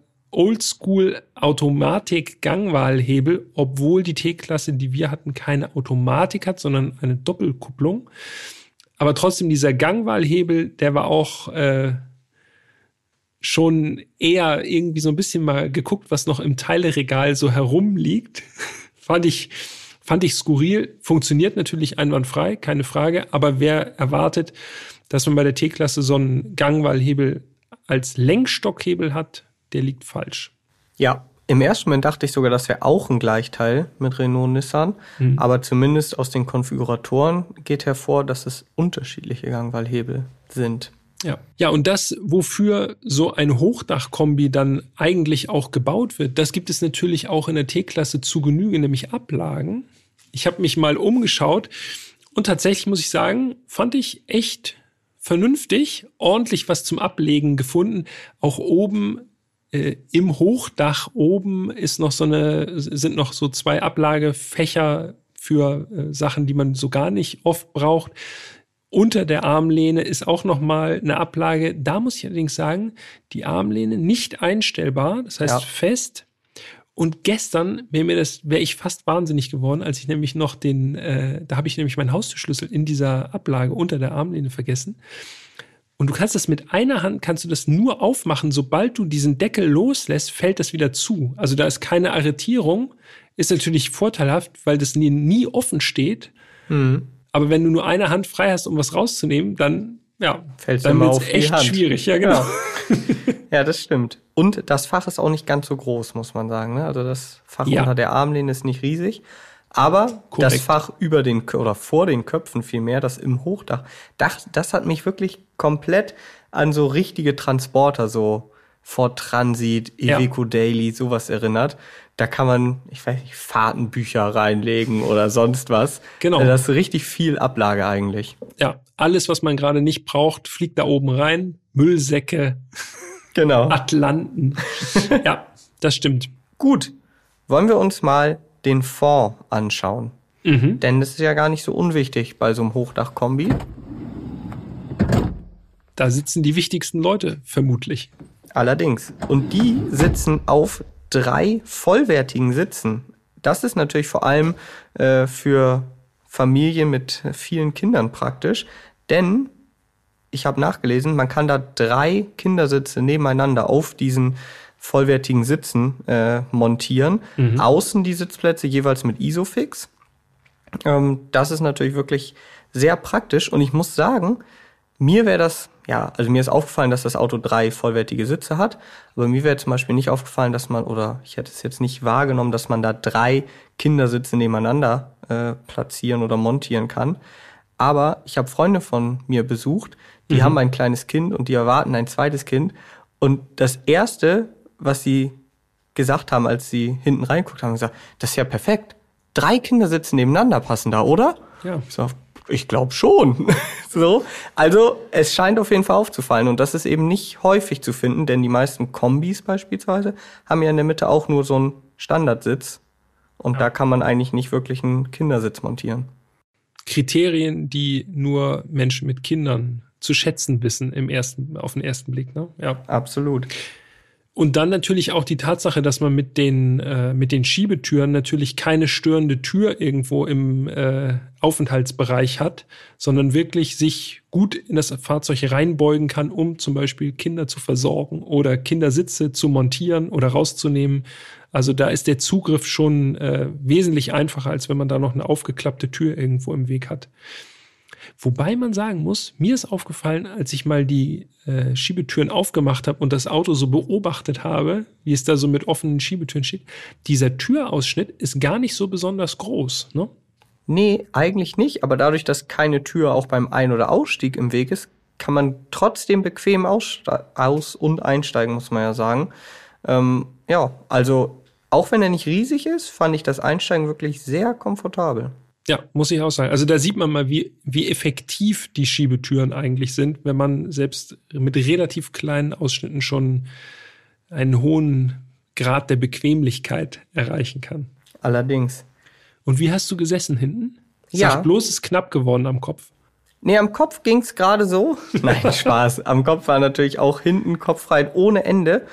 Oldschool-Automatik-Gangwahlhebel, obwohl die T-Klasse, die wir hatten, keine Automatik hat, sondern eine Doppelkupplung. Aber trotzdem, dieser Gangwahlhebel, der war auch äh, schon eher irgendwie so ein bisschen mal geguckt, was noch im Teileregal so herumliegt. fand ich, fand ich skurril. Funktioniert natürlich einwandfrei, keine Frage. Aber wer erwartet, dass man bei der T-Klasse so einen Gangwahlhebel als Lenkstockhebel hat, der liegt falsch. Ja, Im ersten Moment dachte ich sogar, das wäre auch ein Gleichteil mit Renault und Nissan. Mhm. Aber zumindest aus den Konfiguratoren geht hervor, dass es unterschiedliche Gangwallhebel sind. Ja. Ja, und das, wofür so ein Hochdachkombi dann eigentlich auch gebaut wird, das gibt es natürlich auch in der T-Klasse zu Genüge, nämlich Ablagen. Ich habe mich mal umgeschaut und tatsächlich muss ich sagen, fand ich echt vernünftig, ordentlich was zum Ablegen gefunden. Auch oben äh, im Hochdach oben ist noch so eine, sind noch so zwei Ablagefächer für äh, Sachen, die man so gar nicht oft braucht. Unter der Armlehne ist auch noch mal eine Ablage. Da muss ich allerdings sagen, die Armlehne nicht einstellbar, das heißt ja. fest. Und gestern wäre mir das, wäre ich fast wahnsinnig geworden, als ich nämlich noch den, äh, da habe ich nämlich meinen Haustürschlüssel in dieser Ablage unter der Armlehne vergessen. Und du kannst das mit einer Hand, kannst du das nur aufmachen. Sobald du diesen Deckel loslässt, fällt das wieder zu. Also da ist keine Arretierung. Ist natürlich vorteilhaft, weil das nie, nie offen steht. Mhm. Aber wenn du nur eine Hand frei hast, um was rauszunehmen, dann, ja, fällt's dann wird es echt schwierig. Ja, genau. Ja. Ja, das stimmt. Und das Fach ist auch nicht ganz so groß, muss man sagen. Also das Fach ja. unter der Armlehne ist nicht riesig. Aber korrekt. Das Fach über den oder vor den Köpfen vielmehr, das im Hochdach, das, das hat mich wirklich komplett an so richtige Transporter, so Ford Transit, Iveco ja. Daily, sowas erinnert. Da kann man, ich weiß nicht, Fahrtenbücher reinlegen oder sonst was. Genau. Das ist richtig viel Ablage eigentlich. Ja, alles, was man gerade nicht braucht, fliegt da oben rein. Müllsäcke, genau. Atlanten. Ja, das stimmt. Gut, wollen wir uns mal den Fond anschauen. Mhm. Denn das ist ja gar nicht so unwichtig bei so einem Hochdachkombi. Da sitzen die wichtigsten Leute, vermutlich. Allerdings. Und die sitzen auf drei vollwertigen Sitzen. Das ist natürlich vor allem äh, für Familien mit vielen Kindern praktisch. Denn, ich habe nachgelesen, man kann da drei Kindersitze nebeneinander auf diesen vollwertigen Sitzen äh, montieren. Mhm. Außen die Sitzplätze jeweils mit Isofix. Ähm, das ist natürlich wirklich sehr praktisch. Und ich muss sagen, mir wäre das, ja, also mir ist aufgefallen, dass das Auto drei vollwertige Sitze hat. Aber mir wäre zum Beispiel nicht aufgefallen, dass man, oder ich hätte es jetzt nicht wahrgenommen, dass man da drei Kindersitze nebeneinander äh, platzieren oder montieren kann. Aber ich habe Freunde von mir besucht, die mhm. haben ein kleines Kind und die erwarten ein zweites Kind. Und das Erste, was sie gesagt haben, als sie hinten reingeguckt haben, gesagt, das ist ja perfekt. Drei Kindersitze nebeneinander passen da, oder? Ja. Ich so, ich glaube schon. So, also es scheint auf jeden Fall aufzufallen und das ist eben nicht häufig zu finden, denn die meisten Kombis beispielsweise haben ja in der Mitte auch nur so einen Standardsitz und ja. da kann man eigentlich nicht wirklich einen Kindersitz montieren. Kriterien, die nur Menschen mit Kindern zu schätzen wissen im ersten, auf den ersten Blick, ne? Ja, absolut. Und dann natürlich auch die Tatsache, dass man mit den äh, mit den Schiebetüren natürlich keine störende Tür irgendwo im äh, Aufenthaltsbereich hat, sondern wirklich sich gut in das Fahrzeug reinbeugen kann, um zum Beispiel Kinder zu versorgen oder Kindersitze zu montieren oder rauszunehmen. Also da ist der Zugriff schon äh, wesentlich einfacher, als wenn man da noch eine aufgeklappte Tür irgendwo im Weg hat. Wobei man sagen muss, mir ist aufgefallen, als ich mal die äh, Schiebetüren aufgemacht habe und das Auto so beobachtet habe, wie es da so mit offenen Schiebetüren steht, dieser Türausschnitt ist gar nicht so besonders groß, ne? Nee, eigentlich nicht, aber dadurch, dass keine Tür auch beim Ein- oder Ausstieg im Weg ist, kann man trotzdem bequem ausste- aus- und einsteigen, muss man ja sagen. Ähm, ja, also auch wenn er nicht riesig ist, fand ich das Einsteigen wirklich sehr komfortabel. Ja, muss ich auch sagen. Also da sieht man mal, wie, wie effektiv die Schiebetüren eigentlich sind, wenn man selbst mit relativ kleinen Ausschnitten schon einen hohen Grad der Bequemlichkeit erreichen kann. Allerdings. Und wie hast du gesessen hinten? Ja. Sag bloß, ist knapp geworden am Kopf. Nee, am Kopf ging's gerade so. Nein, Spaß. Am Kopf war natürlich auch hinten kopffrei ohne Ende.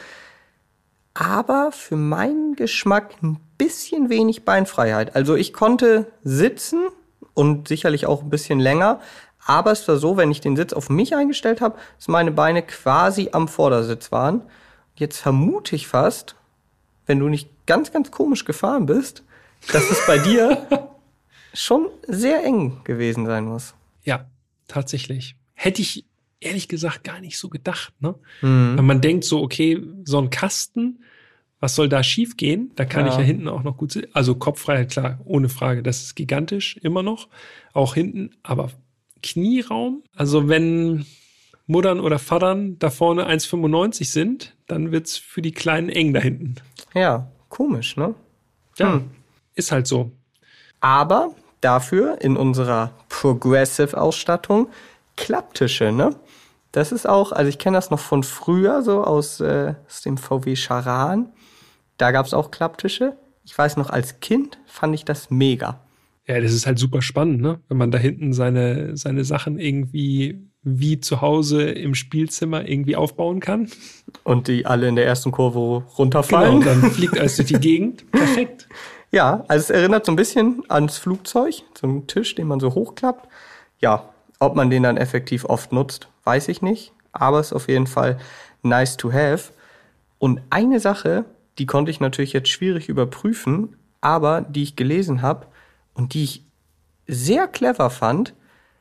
Aber für meinen Geschmack ein bisschen wenig Beinfreiheit. Also ich konnte sitzen und sicherlich auch ein bisschen länger, aber es war so, wenn ich den Sitz auf mich eingestellt habe, dass meine Beine quasi am Vordersitz waren. Jetzt vermute ich fast, wenn du nicht ganz, ganz komisch gefahren bist, dass es bei dir schon sehr eng gewesen sein muss. Ja, tatsächlich. Hätte ich ehrlich gesagt gar nicht so gedacht, ne? Mhm. Weil man denkt so, okay, so ein Kasten, Was soll da schief gehen? Da kann Ja. ich ja hinten auch noch gut sitzen. Also Kopffreiheit, klar, ohne Frage. Das ist gigantisch, immer noch. Auch hinten. Aber Knieraum? Also wenn Muttern oder Vatern da vorne eins Komma fünfundneunzig sind, dann wird's für die Kleinen eng da hinten. Ja, komisch, ne? Ja, Hm. ist halt so. Aber dafür in unserer Progressive-Ausstattung Klapptische, ne? Das ist auch, also ich kenne das noch von früher, so aus, äh, aus dem V W Charan. Da gab es auch Klapptische. Ich weiß noch, als Kind fand ich das mega. Ja, das ist halt super spannend, ne? Wenn man da hinten seine, seine Sachen irgendwie wie zu Hause im Spielzimmer irgendwie aufbauen kann. Und die alle in der ersten Kurve Genau, runterfallen. und dann fliegt alles durch die Gegend. Perfekt. Ja, also es erinnert so ein bisschen ans Flugzeug, so einen Tisch, den man so hochklappt. Ja, ob man den dann effektiv oft nutzt, weiß ich nicht. Aber es ist auf jeden Fall nice to have. Und eine Sache, die konnte ich natürlich jetzt schwierig überprüfen, aber die ich gelesen habe und die ich sehr clever fand,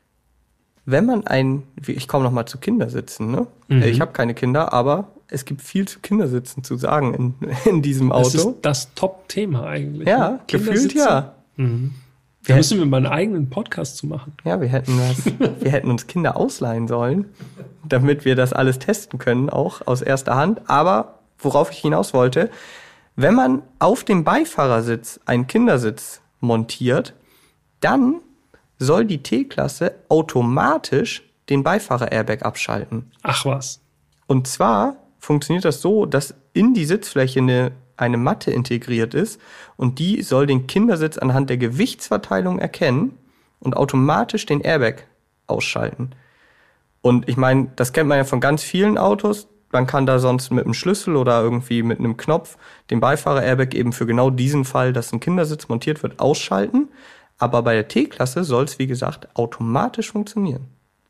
wenn man ein, ich komme noch mal zu Kindersitzen, ne? Mhm. Ich habe keine Kinder, aber es gibt viel zu Kindersitzen zu sagen in, in diesem Auto. Das ist das Top-Thema eigentlich. Ja, ne? gefühlt Kindersitze. ja. Mhm. Da müssen wir mal einen eigenen Podcast zu machen. Ja, wir hätten das, wir hätten uns Kinder ausleihen sollen, damit wir das alles testen können, auch aus erster Hand. Aber worauf ich hinaus wollte, wenn man auf dem Beifahrersitz einen Kindersitz montiert, dann soll die T-Klasse automatisch den Beifahrer-Airbag abschalten. Ach was. Und zwar funktioniert das so, dass in die Sitzfläche eine, eine Matte integriert ist und die soll den Kindersitz anhand der Gewichtsverteilung erkennen und automatisch den Airbag ausschalten. Und ich meine, das kennt man ja von ganz vielen Autos. Man kann da sonst mit einem Schlüssel oder irgendwie mit einem Knopf den Beifahrer-Airbag eben für genau diesen Fall, dass ein Kindersitz montiert wird, ausschalten. Aber bei der T-Klasse soll es, wie gesagt, automatisch funktionieren.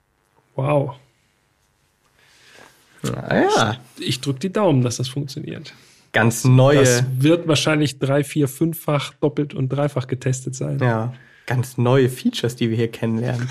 Wow. Naja, Ich drücke die Daumen, dass das funktioniert. ganz neue, Das wird wahrscheinlich drei, vier, fünffach doppelt und dreifach getestet sein. ja, ganz neue Features, die wir hier kennenlernen.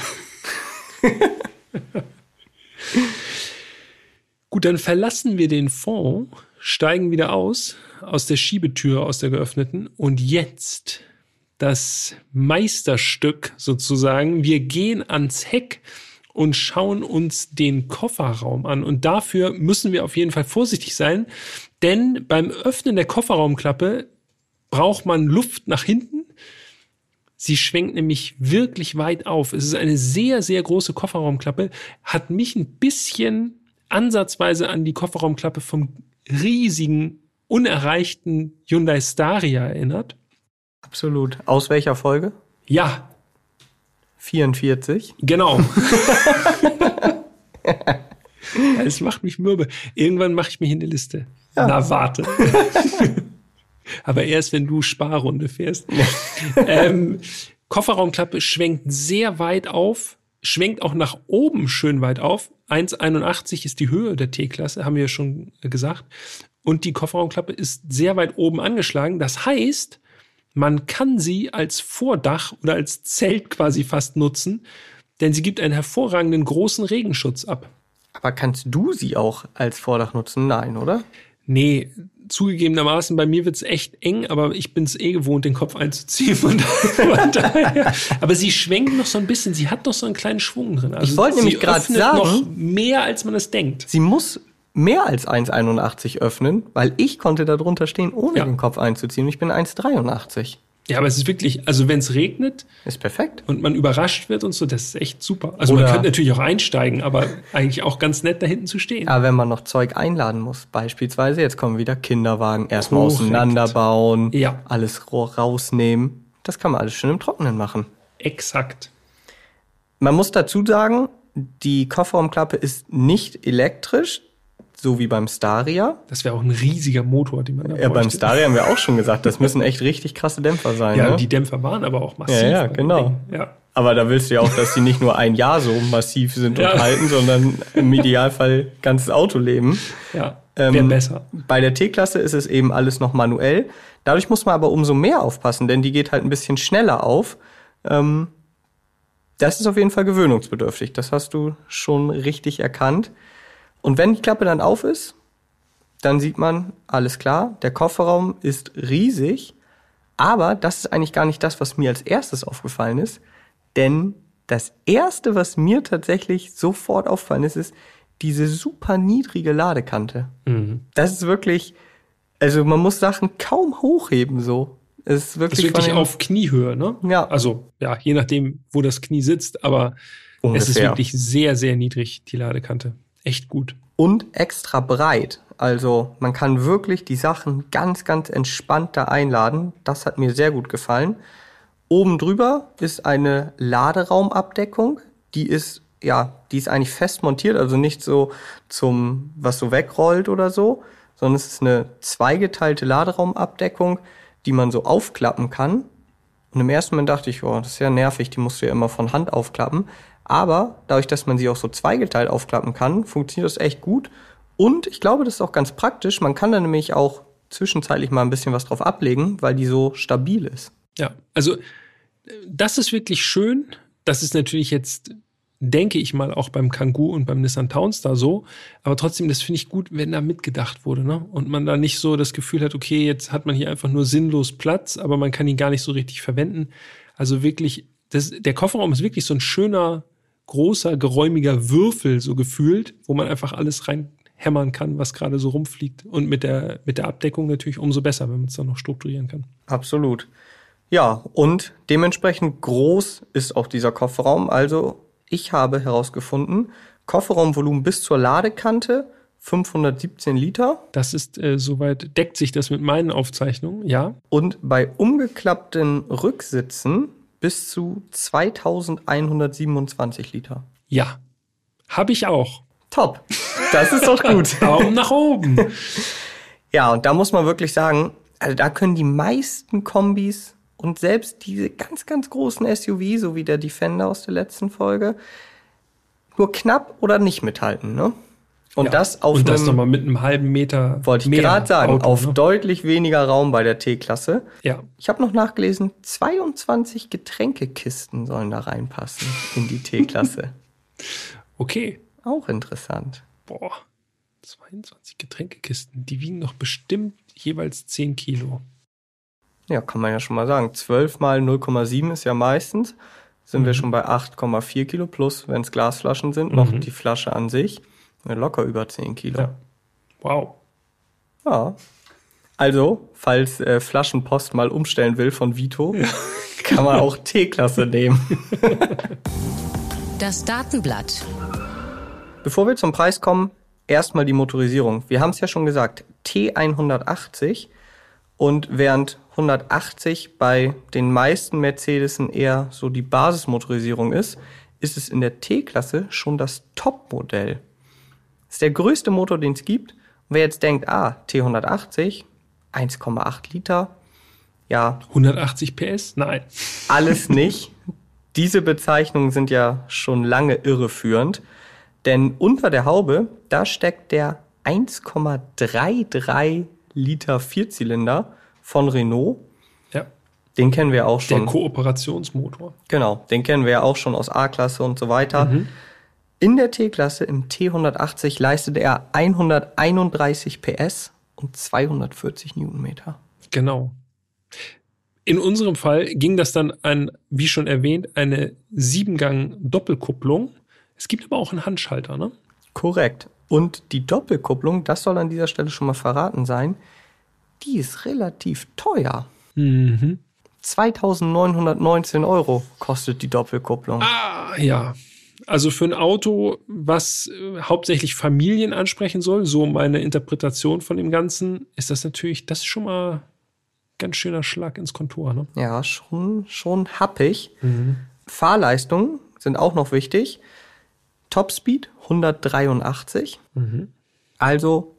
Gut, dann verlassen wir den Fond, steigen wieder aus, aus der Schiebetür, aus der geöffneten. Und jetzt das Meisterstück sozusagen. Wir gehen ans Heck und schauen uns den Kofferraum an. Und dafür müssen wir auf jeden Fall vorsichtig sein, denn beim Öffnen der Kofferraumklappe braucht man Luft nach hinten. Sie schwenkt nämlich wirklich weit auf. Es ist eine sehr, sehr große Kofferraumklappe, hat mich ein bisschen ansatzweise an die Kofferraumklappe vom riesigen, unerreichten Hyundai Staria erinnert. Absolut. Aus welcher Folge? Ja, vierundvierzig. genau. Es macht mich mürbe. Irgendwann mache ich mir hier eine Liste. Ja. Na, warte. Aber erst, wenn du Sparrunde fährst. ähm, Kofferraumklappe schwenkt sehr weit auf, schwenkt auch nach oben schön weit auf. eins Komma einundachtzig ist die Höhe der T-Klasse, haben wir ja schon gesagt. Und die Kofferraumklappe ist sehr weit oben angeschlagen. Das heißt, man kann sie als Vordach oder als Zelt quasi fast nutzen, denn sie gibt einen hervorragenden großen Regenschutz ab. Aber kannst du sie auch als Vordach nutzen? Nein, oder? Nee, zugegebenermaßen, bei mir wird's echt eng, aber ich bin's eh gewohnt, den Kopf einzuziehen. Von daher, von daher. Aber sie schwenkt noch so ein bisschen, sie hat noch so einen kleinen Schwung drin. Also Ich wollte sie nämlich gerade öffnet sagen- noch mehr, als man es denkt. Sie muss mehr als eins Komma einundachtzig öffnen, weil ich konnte da drunter stehen, ohne Ja. den Kopf einzuziehen. Und ich bin eins Komma dreiundachtzig. Ja, aber es ist wirklich, also wenn es regnet Ist perfekt. und man überrascht wird und so, das ist echt super. Also Oder- man könnte natürlich auch einsteigen, aber eigentlich auch ganz nett, da hinten zu stehen. Aber wenn man noch Zeug einladen muss, beispielsweise, jetzt kommen wieder Kinderwagen, erstmal Korrekt. auseinanderbauen, Ja. alles ro- rausnehmen. Das kann man alles schön im Trockenen machen. Exakt. Man muss dazu sagen, die Kofferraumklappe ist nicht elektrisch, so wie beim Staria. Das wäre auch ein riesiger Motor, den man da Ja, beim bräuchte. Staria haben wir auch schon gesagt, das müssen echt richtig krasse Dämpfer sein. Ja, ne? die Dämpfer waren aber auch massiv. Ja, ja, bei dem genau. Ding. Ja. Aber da willst du ja auch, dass die nicht nur ein Jahr so massiv sind und Ja. halten, sondern im Idealfall ganzes Auto leben. Ja, Ähm, wäre besser. Bei der T-Klasse ist es eben alles noch manuell. Dadurch muss man aber umso mehr aufpassen, denn die geht halt ein bisschen schneller auf. Ähm, das ist auf jeden Fall gewöhnungsbedürftig. Das hast du schon richtig erkannt. Und wenn die Klappe dann auf ist, dann sieht man, alles klar, der Kofferraum ist riesig, aber das ist eigentlich gar nicht das, was mir als erstes aufgefallen ist, denn das Erste, was mir tatsächlich sofort aufgefallen ist, ist diese super niedrige Ladekante. Mhm. Das ist wirklich, also man muss Sachen kaum hochheben so. Es ist wirklich, das ist wirklich auf Kniehöhe, ne? Ja. Also, ja, je nachdem, wo das Knie sitzt, aber ungefähr. Es ist wirklich sehr, sehr niedrig, die Ladekante. Echt gut. Und extra breit. Also man kann wirklich die Sachen ganz, ganz entspannt da einladen. Das hat mir sehr gut gefallen. Oben drüber ist eine Laderaumabdeckung. Die ist, ja, die ist eigentlich fest montiert, also nicht so zum, was so wegrollt oder so, sondern es ist eine zweigeteilte Laderaumabdeckung, die man so aufklappen kann. Und im ersten Moment dachte ich, oh, das ist ja nervig, die musst du ja immer von Hand aufklappen. Aber dadurch, dass man sie auch so zweigeteilt aufklappen kann, funktioniert das echt gut. Und ich glaube, das ist auch ganz praktisch. Man kann da nämlich auch zwischenzeitlich mal ein bisschen was drauf ablegen, weil die so stabil ist. Ja, also das ist wirklich schön. Das ist natürlich jetzt, denke ich mal, auch beim Kangoo und beim Nissan Townstar so. Aber trotzdem, das finde ich gut, wenn da mitgedacht wurde, ne? Und man da nicht so das Gefühl hat, okay, jetzt hat man hier einfach nur sinnlos Platz, aber man kann ihn gar nicht so richtig verwenden. Also wirklich, das, der Kofferraum ist wirklich so ein schöner, großer, geräumiger Würfel, so gefühlt, wo man einfach alles reinhämmern kann, was gerade so rumfliegt. Und mit der, mit der Abdeckung natürlich umso besser, wenn man es dann noch strukturieren kann. Absolut. Ja, und dementsprechend groß ist auch dieser Kofferraum. Also ich habe herausgefunden, Kofferraumvolumen bis zur Ladekante fünfhundertsiebzehn Liter. Das ist äh, soweit, deckt sich das mit meinen Aufzeichnungen, ja. Und bei umgeklappten Rücksitzen bis zu zweitausendeinhundertsiebenundzwanzig Liter. Ja, habe ich auch. Top, das ist doch gut. Daumen nach oben. Ja, und da muss man wirklich sagen, also da können die meisten Kombis und selbst diese ganz, ganz großen S U V, so wie der Defender aus der letzten Folge, nur knapp oder nicht mithalten, ne? Und ja, das auf und das einem, nochmal mit einem halben Meter. wollte ich gerade sagen, Auto, auf ne? deutlich weniger Raum bei der T-Klasse. Ja. Ich habe noch nachgelesen, zweiundzwanzig Getränkekisten sollen da reinpassen in die T-Klasse. Okay. Auch interessant. Boah, zweiundzwanzig Getränkekisten, die wiegen doch bestimmt jeweils zehn Kilo. Ja, kann man ja schon mal sagen. zwölf mal null Komma sieben ist ja meistens. Sind mhm. wir schon bei acht Komma vier Kilo plus, wenn es Glasflaschen sind, mhm. noch die Flasche an sich. Locker über zehn Kilo. Ja. Wow. Ja. Also, falls äh, Flaschenpost mal umstellen will von Vito, ja. kann man auch T-Klasse nehmen. Das Datenblatt. Bevor wir zum Preis kommen, erstmal die Motorisierung. Wir haben es ja schon gesagt, T hundertachtzig. Und während hundertachtzig bei den meisten Mercedesen eher so die Basismotorisierung ist, ist es in der T-Klasse schon das Topmodell. Das ist der größte Motor, den es gibt. Und wer jetzt denkt, ah, T hundertachtzig, eins Komma acht Liter, ja. hundertachtzig P S? Nein. Alles nicht. Diese Bezeichnungen sind ja schon lange irreführend. Denn unter der Haube, da steckt der eins Komma dreiunddreißig Liter Vierzylinder von Renault. Ja. Den kennen wir auch schon. Der Kooperationsmotor. Genau, den kennen wir ja auch schon aus A-Klasse und so weiter. Mhm. In der T-Klasse, im T hundertachtzig, leistet er hunderteinunddreißig P S und zweihundertvierzig Newtonmeter. Genau. In unserem Fall ging das dann an, wie schon erwähnt, eine Siebengang-Doppelkupplung. Es gibt aber auch einen Handschalter, ne? Korrekt. Und die Doppelkupplung, das soll an dieser Stelle schon mal verraten sein, die ist relativ teuer. Mhm. zweitausendneunhundertneunzehn Euro kostet die Doppelkupplung. Ah, ja. Also für ein Auto, was äh, hauptsächlich Familien ansprechen soll, so meine Interpretation von dem Ganzen, ist das natürlich, das ist schon mal ein ganz schöner Schlag ins Kontor, ne? Ja, schon, schon happig. Mhm. Fahrleistungen sind auch noch wichtig. Topspeed hundertdreiundachtzig. Mhm. Also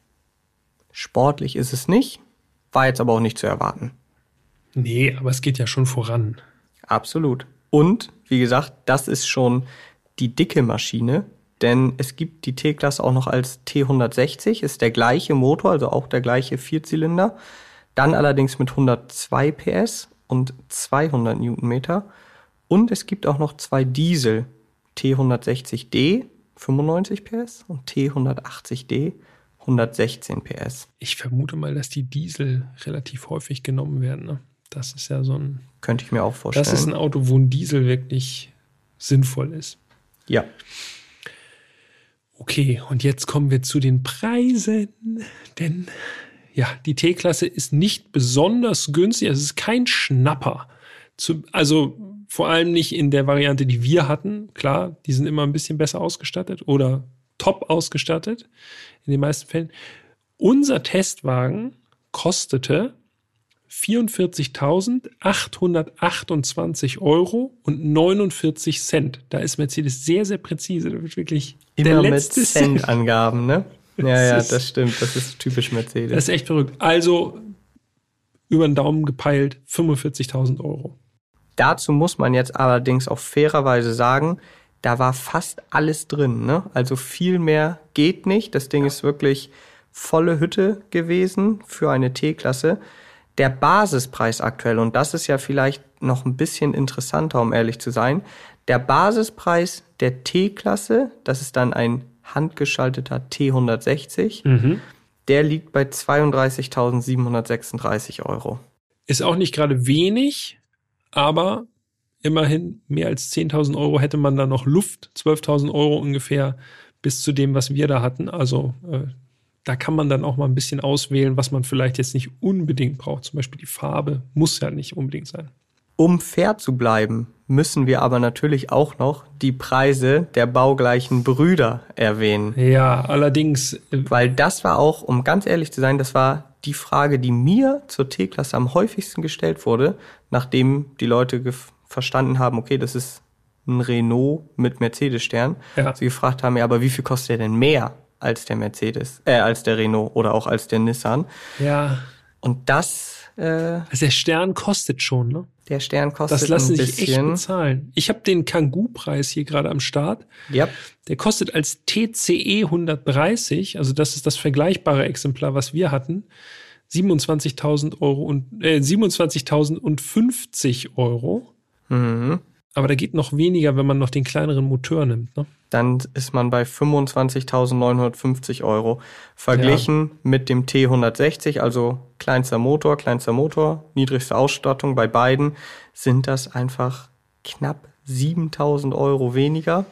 sportlich ist es nicht, war jetzt aber auch nicht zu erwarten. Nee, aber es geht ja schon voran. Absolut. Und, wie gesagt, das ist schon die dicke Maschine, denn es gibt die T-Klasse auch noch als T hundertsechzig, ist der gleiche Motor, also auch der gleiche Vierzylinder, dann allerdings mit hundertzwei P S und zweihundert Newtonmeter. Und es gibt auch noch zwei Diesel, T hundertsechzig D, fünfundneunzig P S und T hundertachtzig D, hundertsechzehn P S. Ich vermute mal, dass die Diesel relativ häufig genommen werden. Ne? Das ist ja so ein... Könnte ich mir auch vorstellen. Das ist ein Auto, wo ein Diesel wirklich sinnvoll ist. Ja. Okay, und jetzt kommen wir zu den Preisen. Denn ja, die T-Klasse ist nicht besonders günstig. Es ist kein Schnapper. Zu, also vor allem nicht in der Variante, die wir hatten. Klar, die sind immer ein bisschen besser ausgestattet oder top ausgestattet in den meisten Fällen. Unser Testwagen kostete vierundvierzigtausendachthundertachtundzwanzig Euro und neunundvierzig Cent. Da ist Mercedes sehr, sehr präzise. Da wird wirklich immer der mit letzte Cent-Angaben, ne? Ja, Das ja, ist- das stimmt. Das ist typisch Mercedes. Das ist echt verrückt. Also über den Daumen gepeilt fünfundvierzigtausend Euro. Dazu muss man jetzt allerdings auch fairerweise sagen, da war fast alles drin, ne? Also viel mehr geht nicht. Das Ding ist wirklich volle Hütte gewesen für eine T-Klasse. Der Basispreis aktuell, und das ist ja vielleicht noch ein bisschen interessanter, um ehrlich zu sein, der Basispreis der T-Klasse, das ist dann ein handgeschalteter T hundertsechzig, der liegt bei zweiunddreißigtausendsiebenhundertsechsunddreißig Euro. Ist auch nicht gerade wenig, aber immerhin mehr als zehntausend Euro hätte man da noch Luft. zwölftausend Euro ungefähr bis zu dem, was wir da hatten. Also äh, da kann man dann auch mal ein bisschen auswählen, was man vielleicht jetzt nicht unbedingt braucht. Zum Beispiel die Farbe muss ja nicht unbedingt sein. Um fair zu bleiben, müssen wir aber natürlich auch noch die Preise der baugleichen Brüder erwähnen. Ja, allerdings, äh, Weil das war auch, um ganz ehrlich zu sein, das war die Frage, die mir zur T-Klasse am häufigsten gestellt wurde, nachdem die Leute gef- verstanden haben, okay, das ist ein Renault mit Mercedes-Stern. Ja. Sie gefragt haben, ja, aber wie viel kostet der denn mehr als der Mercedes, äh, als der Renault oder auch als der Nissan? ja, Und das, äh, also der Stern kostet schon, ne? der Stern kostet Das lassen ein sich echt bisschen. bezahlen. Ich habe den Kangoo-Preis hier gerade am Start. Ja. Der kostet als T C E hundertdreißig, also das ist das vergleichbare Exemplar, was wir hatten, siebenundzwanzigtausend Euro und äh, siebenundzwanzigtausendfünfzig Euro. Mhm. Aber da geht noch weniger, wenn man noch den kleineren Motor nimmt. Ne? Dann ist man bei fünfundzwanzigtausendneunhundertfünfzig Euro. Verglichen mit dem T hundertsechzig, also kleinster Motor, kleinster Motor, niedrigste Ausstattung bei beiden, sind das einfach knapp siebentausend Euro weniger.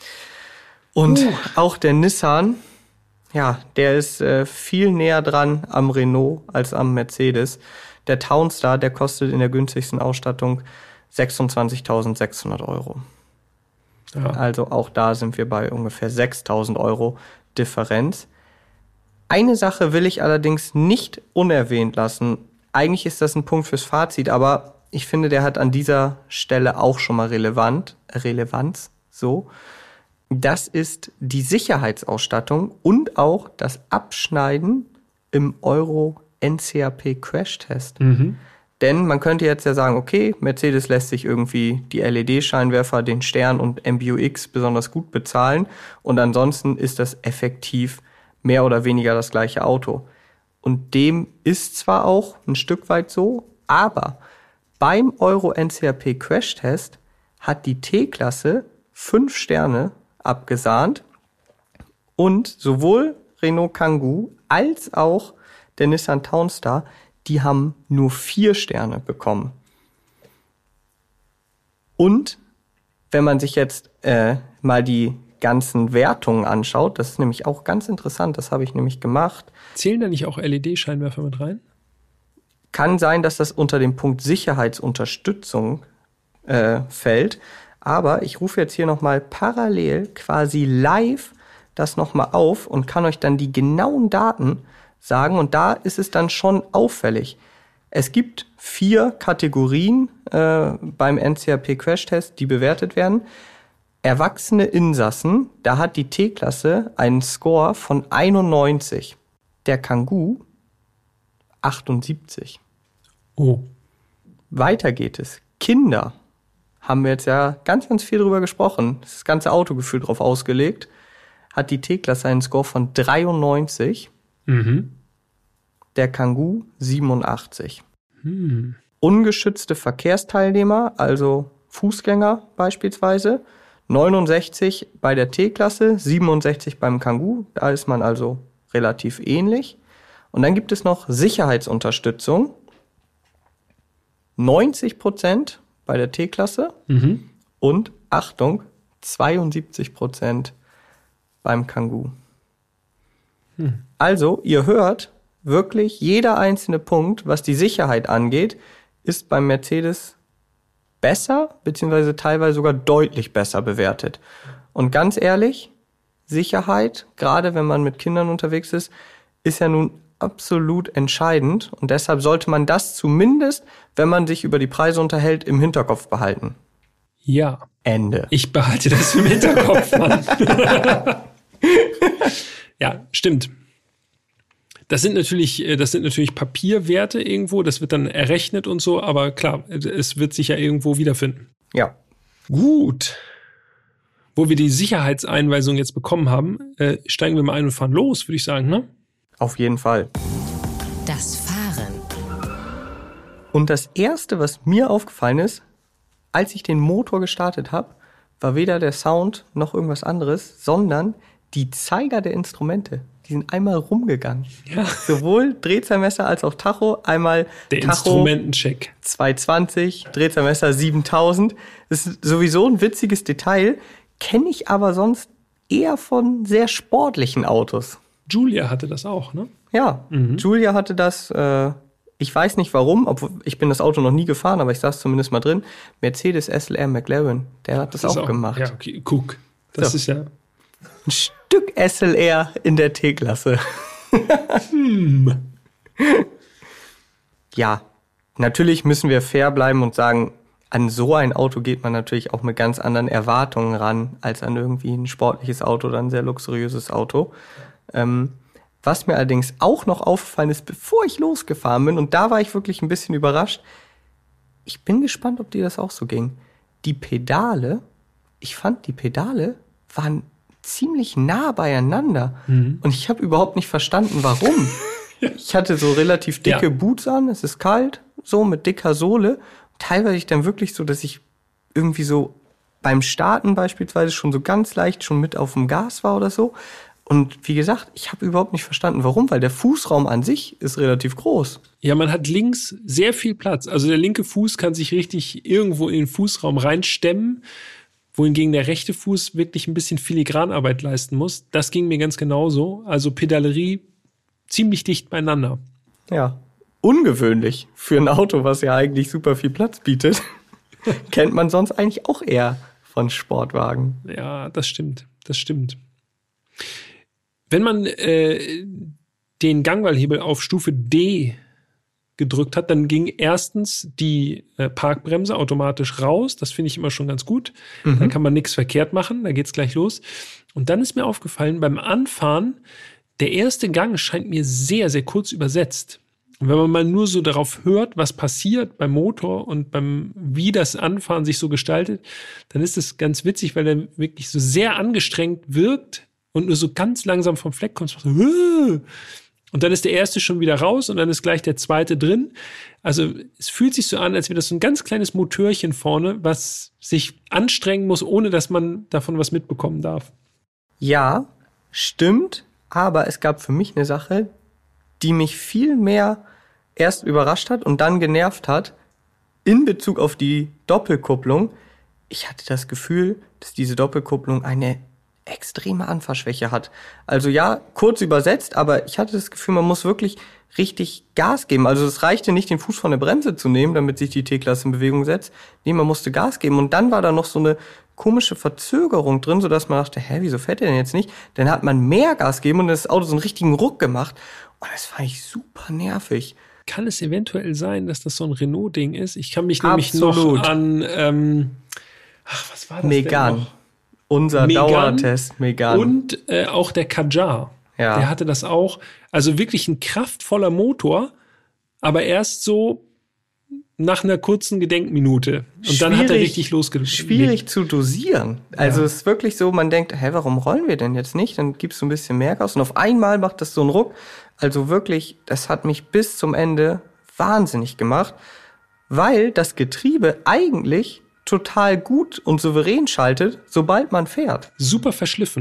Und auch der Nissan, ja, der ist äh, viel näher dran am Renault als am Mercedes. Der Townstar, der kostet in der günstigsten Ausstattung sechsundzwanzigtausendsechshundert Euro. Ja. Also auch da sind wir bei ungefähr sechstausend Euro Differenz. Eine Sache will ich allerdings nicht unerwähnt lassen. Eigentlich ist das ein Punkt fürs Fazit, aber ich finde, der hat an dieser Stelle auch schon mal relevant, Relevanz, so. Das ist die Sicherheitsausstattung und auch das Abschneiden im Euro N C A P Crashtest. Mhm. Denn man könnte jetzt ja sagen, okay, Mercedes lässt sich irgendwie die L E D-Scheinwerfer, den Stern und M B U X besonders gut bezahlen und ansonsten ist das effektiv mehr oder weniger das gleiche Auto. Und dem ist zwar auch ein Stück weit so, aber beim Euro N C A P Crashtest hat die T-Klasse fünf Sterne abgesahnt und sowohl Renault Kangoo als auch der Nissan Townstar, die haben nur vier Sterne bekommen. Und wenn man sich jetzt äh, mal die ganzen Wertungen anschaut, das ist nämlich auch ganz interessant, das habe ich nämlich gemacht, Zählen da nicht auch L E D-Scheinwerfer mit rein? kann sein, dass das unter dem Punkt Sicherheitsunterstützung äh, fällt, aber ich rufe jetzt hier nochmal parallel quasi live das nochmal auf und kann euch dann die genauen Daten sagen und da ist es dann schon auffällig. Es gibt vier Kategorien äh, beim N C A P Crashtest, die bewertet werden. Erwachsene Insassen, da hat die T-Klasse einen Score von einundneunzig. Der Kangoo achtundsiebzig. Oh. Weiter geht es. Kinder. Haben wir jetzt ja ganz, ganz viel drüber gesprochen. Das ganze Autogefühl drauf ausgelegt. Hat die T-Klasse einen Score von dreiundneunzig. Mhm. Der Kangoo siebenundachtzig. Hm. Ungeschützte Verkehrsteilnehmer, also Fußgänger beispielsweise, neunundsechzig bei der T-Klasse, siebenundsechzig beim Kangoo. Da ist man also relativ ähnlich. Und dann gibt es noch Sicherheitsunterstützung. neunzig Prozent bei der T-Klasse mhm. und, Achtung, zweiundsiebzig Prozent beim Kangoo. Hm. Also, ihr hört, wirklich jeder einzelne Punkt, was die Sicherheit angeht, ist beim Mercedes besser, beziehungsweise teilweise sogar deutlich besser bewertet. Und ganz ehrlich, Sicherheit, gerade wenn man mit Kindern unterwegs ist, ist ja nun absolut entscheidend. Und deshalb sollte man das zumindest, wenn man sich über die Preise unterhält, im Hinterkopf behalten. Ja. Ende. Ich behalte das im Hinterkopf, Mann. Ja, stimmt. Das sind natürlich, das sind natürlich Papierwerte irgendwo, das wird dann errechnet und so, aber klar, es wird sich ja irgendwo wiederfinden. Ja. Gut. Wo wir die Sicherheitseinweisung jetzt bekommen haben, äh, steigen wir mal ein und fahren los, würde ich sagen, ne? Auf jeden Fall. Das Fahren. Und das Erste, was mir aufgefallen ist, als ich den Motor gestartet habe, war weder der Sound noch irgendwas anderes, sondern die Zeiger der Instrumente. Die sind einmal rumgegangen. Ja. Sowohl Drehzahlmesser als auch Tacho. Einmal der Tacho Instrumentencheck. zweihundertzwanzig, Drehzahlmesser siebentausend. Das ist sowieso ein witziges Detail. Kenne ich aber sonst eher von sehr sportlichen Autos. Giulia hatte das auch, ne? Ja, mhm. Giulia hatte das. Äh, ich weiß nicht warum, obwohl ich bin das Auto noch nie gefahren, aber ich saß zumindest mal drin. Mercedes S L R McLaren, der hat das, das auch, auch gemacht. Ja, okay, guck. Das so. ist ja ein Stück S L R in der T-Klasse. hm. Ja, natürlich müssen wir fair bleiben und sagen, an so ein Auto geht man natürlich auch mit ganz anderen Erwartungen ran, als an irgendwie ein sportliches Auto oder ein sehr luxuriöses Auto. Ähm, was mir allerdings auch noch aufgefallen ist, bevor ich losgefahren bin, und da war ich wirklich ein bisschen überrascht, ich bin gespannt, ob dir das auch so ging. Die Pedale, ich fand, die Pedale waren ziemlich nah beieinander. Mhm. Und ich habe überhaupt nicht verstanden, warum. Ja. Ich hatte so relativ dicke ja. Boots an, es ist kalt, so mit dicker Sohle. Teilweise ich dann wirklich so, dass ich irgendwie so beim Starten beispielsweise schon so ganz leicht schon mit auf dem Gas war oder so. Und wie gesagt, ich habe überhaupt nicht verstanden, warum, weil der Fußraum an sich ist relativ groß. Ja, man hat links sehr viel Platz. Also der linke Fuß kann sich richtig irgendwo in den Fußraum reinstemmen, wohingegen der rechte Fuß wirklich ein bisschen Filigranarbeit leisten muss. Das ging mir ganz genauso. Also Pedalerie ziemlich dicht beieinander. Ja, ungewöhnlich für ein Auto, was ja eigentlich super viel Platz bietet. Kennt man sonst eigentlich auch eher von Sportwagen. Ja, das stimmt, das stimmt. Wenn man äh, den Gangwallhebel auf Stufe D gedrückt hat, dann ging erstens die äh, Parkbremse automatisch raus. Das finde ich immer schon ganz gut. Mhm. Dann kann man nichts verkehrt machen. Da geht's gleich los. Und dann ist mir aufgefallen, beim Anfahren, der erste Gang scheint mir sehr, sehr kurz übersetzt. Und wenn man mal nur so darauf hört, was passiert beim Motor und beim wie das Anfahren sich so gestaltet, dann ist es ganz witzig, weil er wirklich so sehr angestrengt wirkt und nur so ganz langsam vom Fleck kommt. So, und dann ist der erste schon wieder raus und dann ist gleich der zweite drin. Also es fühlt sich so an, als wäre das so ein ganz kleines Motörchen vorne, was sich anstrengen muss, ohne dass man davon was mitbekommen darf. Ja, stimmt. Aber es gab für mich eine Sache, die mich viel mehr erst überrascht hat und dann genervt hat in Bezug auf die Doppelkupplung. Ich hatte das Gefühl, dass diese Doppelkupplung eine extreme Anfahrschwäche hat. Also ja, kurz übersetzt, aber ich hatte das Gefühl, man muss wirklich richtig Gas geben. Also es reichte nicht, den Fuß von der Bremse zu nehmen, damit sich die T-Klasse in Bewegung setzt. Nee, man musste Gas geben. Und dann war da noch so eine komische Verzögerung drin, sodass man dachte, hä, wieso fährt der denn jetzt nicht? Dann hat man mehr Gas gegeben und das Auto so einen richtigen Ruck gemacht. Und das fand ich super nervig. Kann es eventuell sein, dass das so ein Renault-Ding ist? Ich kann mich nämlich Absolut. noch an, ähm, ach, was war das Megane. denn noch? Unser Megane Dauertest, Megane. Und äh, auch der Kadjar. Ja. Der hatte das auch. Also wirklich ein kraftvoller Motor, aber erst so nach einer kurzen Gedenkminute. Und schwierig, dann hat er richtig losgelegt. Schwierig zu dosieren. Also ja. Es ist wirklich so, man denkt, hä, warum rollen wir denn jetzt nicht? Dann gibst du ein bisschen mehr Gas und auf einmal macht das so einen Ruck. Also wirklich, das hat mich bis zum Ende wahnsinnig gemacht, weil das Getriebe eigentlich total gut und souverän schaltet, sobald man fährt. Super verschliffen, ne?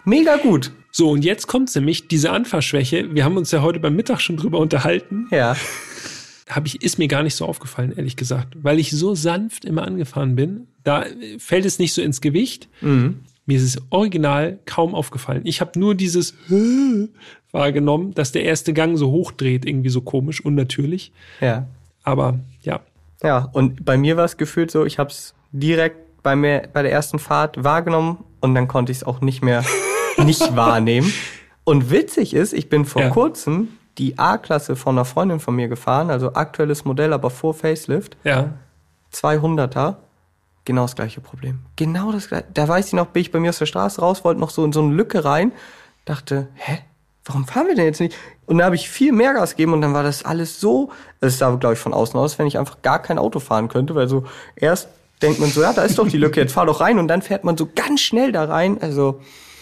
Mega gut. So, und jetzt kommt's nämlich, diese Anfahrschwäche, wir haben uns ja heute beim Mittag schon drüber unterhalten. Ja. Hab ich, ist mir gar nicht so aufgefallen, ehrlich gesagt. Weil ich so sanft immer angefahren bin, da fällt es nicht so ins Gewicht. Mhm. Mir ist es original kaum aufgefallen. Ich habe nur dieses wahrgenommen, dass der erste Gang so hochdreht, irgendwie so komisch, unnatürlich. Ja. Aber ja. Ja, und bei mir war es gefühlt so, ich habe es direkt bei mir bei der ersten Fahrt wahrgenommen und dann konnte ich es auch nicht mehr nicht wahrnehmen. Und witzig ist, ich bin vor ja. kurzem die A-Klasse von einer Freundin von mir gefahren, also aktuelles Modell, aber vor Facelift. Ja. zweihunderter, genau das gleiche Problem. Genau das gleiche. Da weiß ich noch, bin ich bei mir aus der Straße raus, wollte noch so in so eine Lücke rein, dachte, hä, warum fahren wir denn jetzt nicht? Und dann habe ich viel mehr Gas gegeben und dann war das alles so, es sah, glaube ich, von außen aus, wenn ich einfach gar kein Auto fahren könnte, weil so erst denkt man so, ja, da ist doch die Lücke, jetzt fahr doch rein und dann fährt man so ganz schnell da rein, also...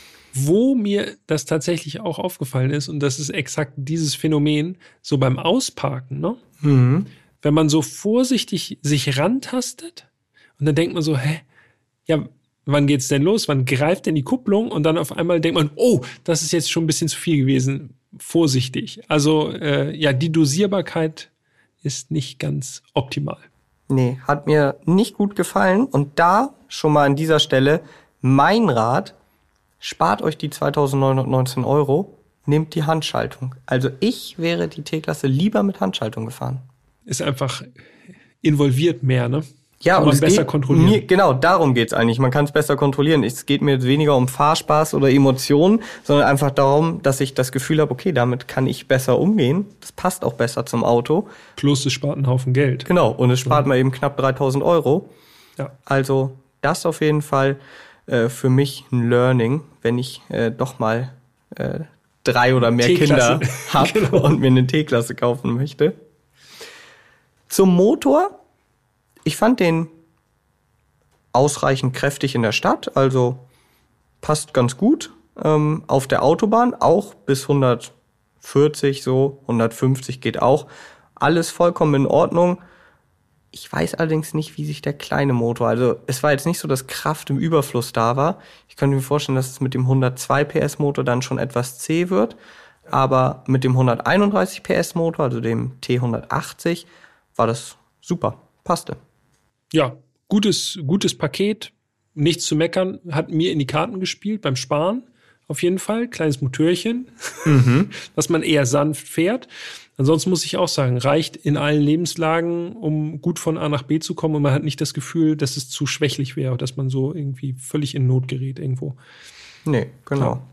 Wo mir das tatsächlich auch aufgefallen ist, und das ist exakt dieses Phänomen, so beim Ausparken, ne? Mhm. Wenn man so vorsichtig sich rantastet und dann denkt man so, hä, ja, wann geht's denn los? Wann greift denn die Kupplung? Und dann auf einmal denkt man, oh, das ist jetzt schon ein bisschen zu viel gewesen. Vorsichtig. Also, äh, ja, die Dosierbarkeit ist nicht ganz optimal. Nee, hat mir nicht gut gefallen. Und da schon mal an dieser Stelle mein Rat: Spart euch die zweitausendneunhundertneunzehn Euro, nehmt die Handschaltung. Also ich wäre die T-Klasse lieber mit Handschaltung gefahren. Ist einfach involviert mehr, ne? Ja, kann und man es besser geht kontrollieren. Mir, genau, darum geht's eigentlich. Man kann es besser kontrollieren. Es geht mir jetzt weniger um Fahrspaß oder Emotionen, sondern einfach darum, dass ich das Gefühl habe, okay, damit kann ich besser umgehen. Das passt auch besser zum Auto. Plus es spart einen Haufen Geld. Genau, und es spart ja. mal eben knapp dreitausend Euro. Ja. Also das auf jeden Fall für mich ein Learning, wenn ich äh, doch mal äh, drei oder mehr T-Klasse. Kinder habe genau. und mir eine T-Klasse kaufen möchte. Zum Motor. Ich fand den ausreichend kräftig in der Stadt, also passt ganz gut. Ähm, auf der Autobahn auch bis hundertvierzig, so hundertfünfzig geht auch. Alles vollkommen in Ordnung. Ich weiß allerdings nicht, wie sich der kleine Motor, also es war jetzt nicht so, dass Kraft im Überfluss da war. Ich könnte mir vorstellen, dass es mit dem hundertzwei P S Motor dann schon etwas zäh wird. Aber mit dem hunderteinunddreißig P S Motor, also dem T hundertachtzig, war das super, passte. Ja, gutes, gutes Paket, nichts zu meckern, hat mir in die Karten gespielt beim Sparen. Auf jeden Fall, kleines Motörchen, mhm. dass man eher sanft fährt. Ansonsten muss ich auch sagen, reicht in allen Lebenslagen, um gut von A nach B zu kommen. Und man hat nicht das Gefühl, dass es zu schwächlich wäre, dass man so irgendwie völlig in Not gerät irgendwo. Nee, genau. Klar.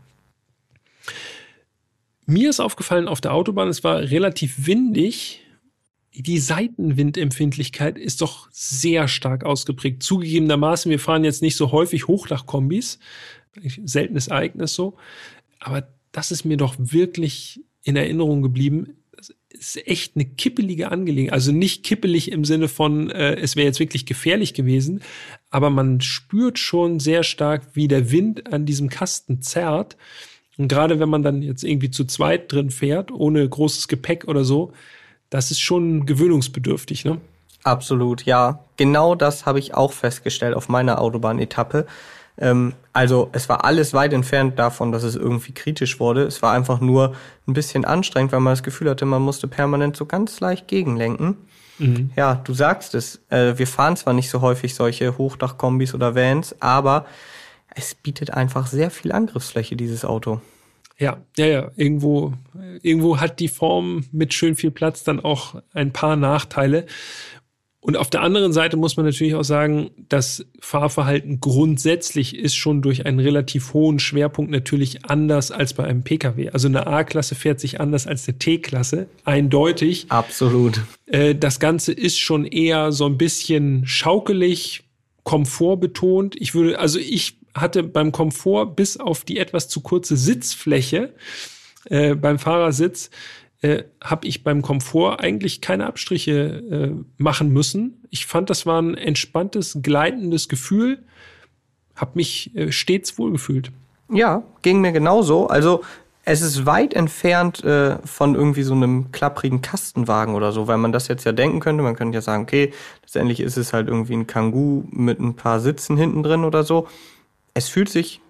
Mir ist aufgefallen, auf der Autobahn, es war relativ windig. Die Seitenwindempfindlichkeit ist doch sehr stark ausgeprägt. Zugegebenermaßen, wir fahren jetzt nicht so häufig Hochdachkombis. Seltenes Ereignis so. Aber das ist mir doch wirklich in Erinnerung geblieben. Das ist echt eine kippelige Angelegenheit. Also nicht kippelig im Sinne von, äh, es wäre jetzt wirklich gefährlich gewesen, aber man spürt schon sehr stark, wie der Wind an diesem Kasten zerrt. Und gerade wenn man dann jetzt irgendwie zu zweit drin fährt, ohne großes Gepäck oder so, das ist schon gewöhnungsbedürftig, ne? Absolut, ja. Genau das habe ich auch festgestellt auf meiner Autobahnetappe. Ähm, also es war alles weit entfernt davon, dass es irgendwie kritisch wurde. Es war einfach nur ein bisschen anstrengend, weil man das Gefühl hatte, man musste permanent so ganz leicht gegenlenken. Mhm. Ja, du sagst es. Äh, wir fahren zwar nicht so häufig solche Hochdachkombis oder Vans, aber es bietet einfach sehr viel Angriffsfläche, dieses Auto. Ja, ja, ja. Irgendwo, irgendwo hat die Form mit schön viel Platz dann auch ein paar Nachteile. Und auf der anderen Seite muss man natürlich auch sagen, das Fahrverhalten grundsätzlich ist schon durch einen relativ hohen Schwerpunkt natürlich anders als bei einem Pkw. Also eine A-Klasse fährt sich anders als eine T-Klasse, eindeutig. Absolut. Das Ganze ist schon eher so ein bisschen schaukelig, komfortbetont. Ich würde, also ich hatte beim Komfort bis auf die etwas zu kurze Sitzfläche äh, beim Fahrersitz äh, habe ich beim Komfort eigentlich keine Abstriche äh, machen müssen. Ich fand, das war ein entspanntes, gleitendes Gefühl. Habe mich äh, stets wohlgefühlt. Ja, ging mir genauso. Also es ist weit entfernt äh, von irgendwie so einem klapprigen Kastenwagen oder so, weil man das jetzt ja denken könnte. Man könnte ja sagen, okay, letztendlich ist es halt irgendwie ein Kangoo mit ein paar Sitzen hinten drin oder so. Es fühlt sich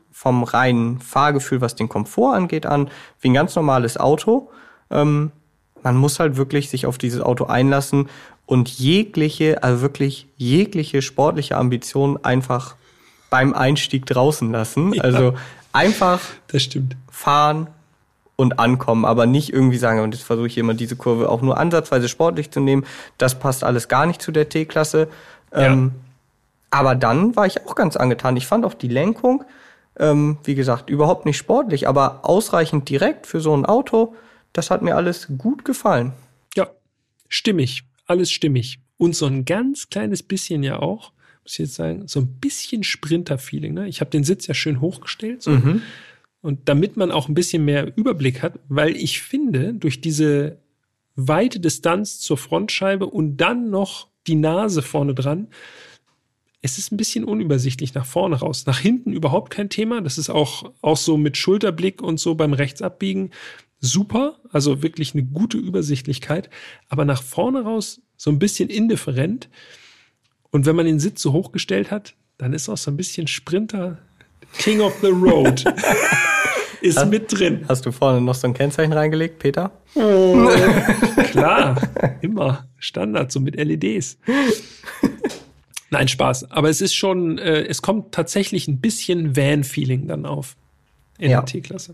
vom reinen Fahrgefühl, was den Komfort angeht, an wie ein ganz normales Auto. Ähm, man muss halt wirklich sich auf dieses Auto einlassen und jegliche, also wirklich jegliche sportliche Ambition einfach beim Einstieg draußen lassen. Ja, also einfach das stimmt. fahren und ankommen, aber nicht irgendwie sagen, und jetzt versuche ich hier mal diese Kurve auch nur ansatzweise sportlich zu nehmen. Das passt alles gar nicht zu der T-Klasse. Ja. Ähm, aber dann war ich auch ganz angetan. Ich fand auch die Lenkung, ähm, wie gesagt, überhaupt nicht sportlich, aber ausreichend direkt für so ein Auto. Das hat mir alles gut gefallen. Ja, stimmig. Alles stimmig. Und so ein ganz kleines bisschen ja auch, muss ich jetzt sagen, so ein bisschen Sprinter-Feeling. Ne? Ich habe den Sitz ja schön hochgestellt. So. Mhm. Und damit man auch ein bisschen mehr Überblick hat, weil ich finde, durch diese weite Distanz zur Frontscheibe und dann noch die Nase vorne dran, es ist ein bisschen unübersichtlich nach vorne raus. Nach hinten überhaupt kein Thema. Das ist auch, auch so mit Schulterblick und so beim Rechtsabbiegen super. Also wirklich eine gute Übersichtlichkeit. Aber nach vorne raus so ein bisschen indifferent. Und wenn man den Sitz so hochgestellt hat, dann ist auch so ein bisschen Sprinter King of the Road. Ist hast, mit drin. Hast du vorne noch so ein Kennzeichen reingelegt, Peter? Oh, klar, immer. Standard, so mit L E Ds. Nein, Spaß. Aber es ist schon, äh, es kommt tatsächlich ein bisschen Van-Feeling dann auf in ja. der T-Klasse.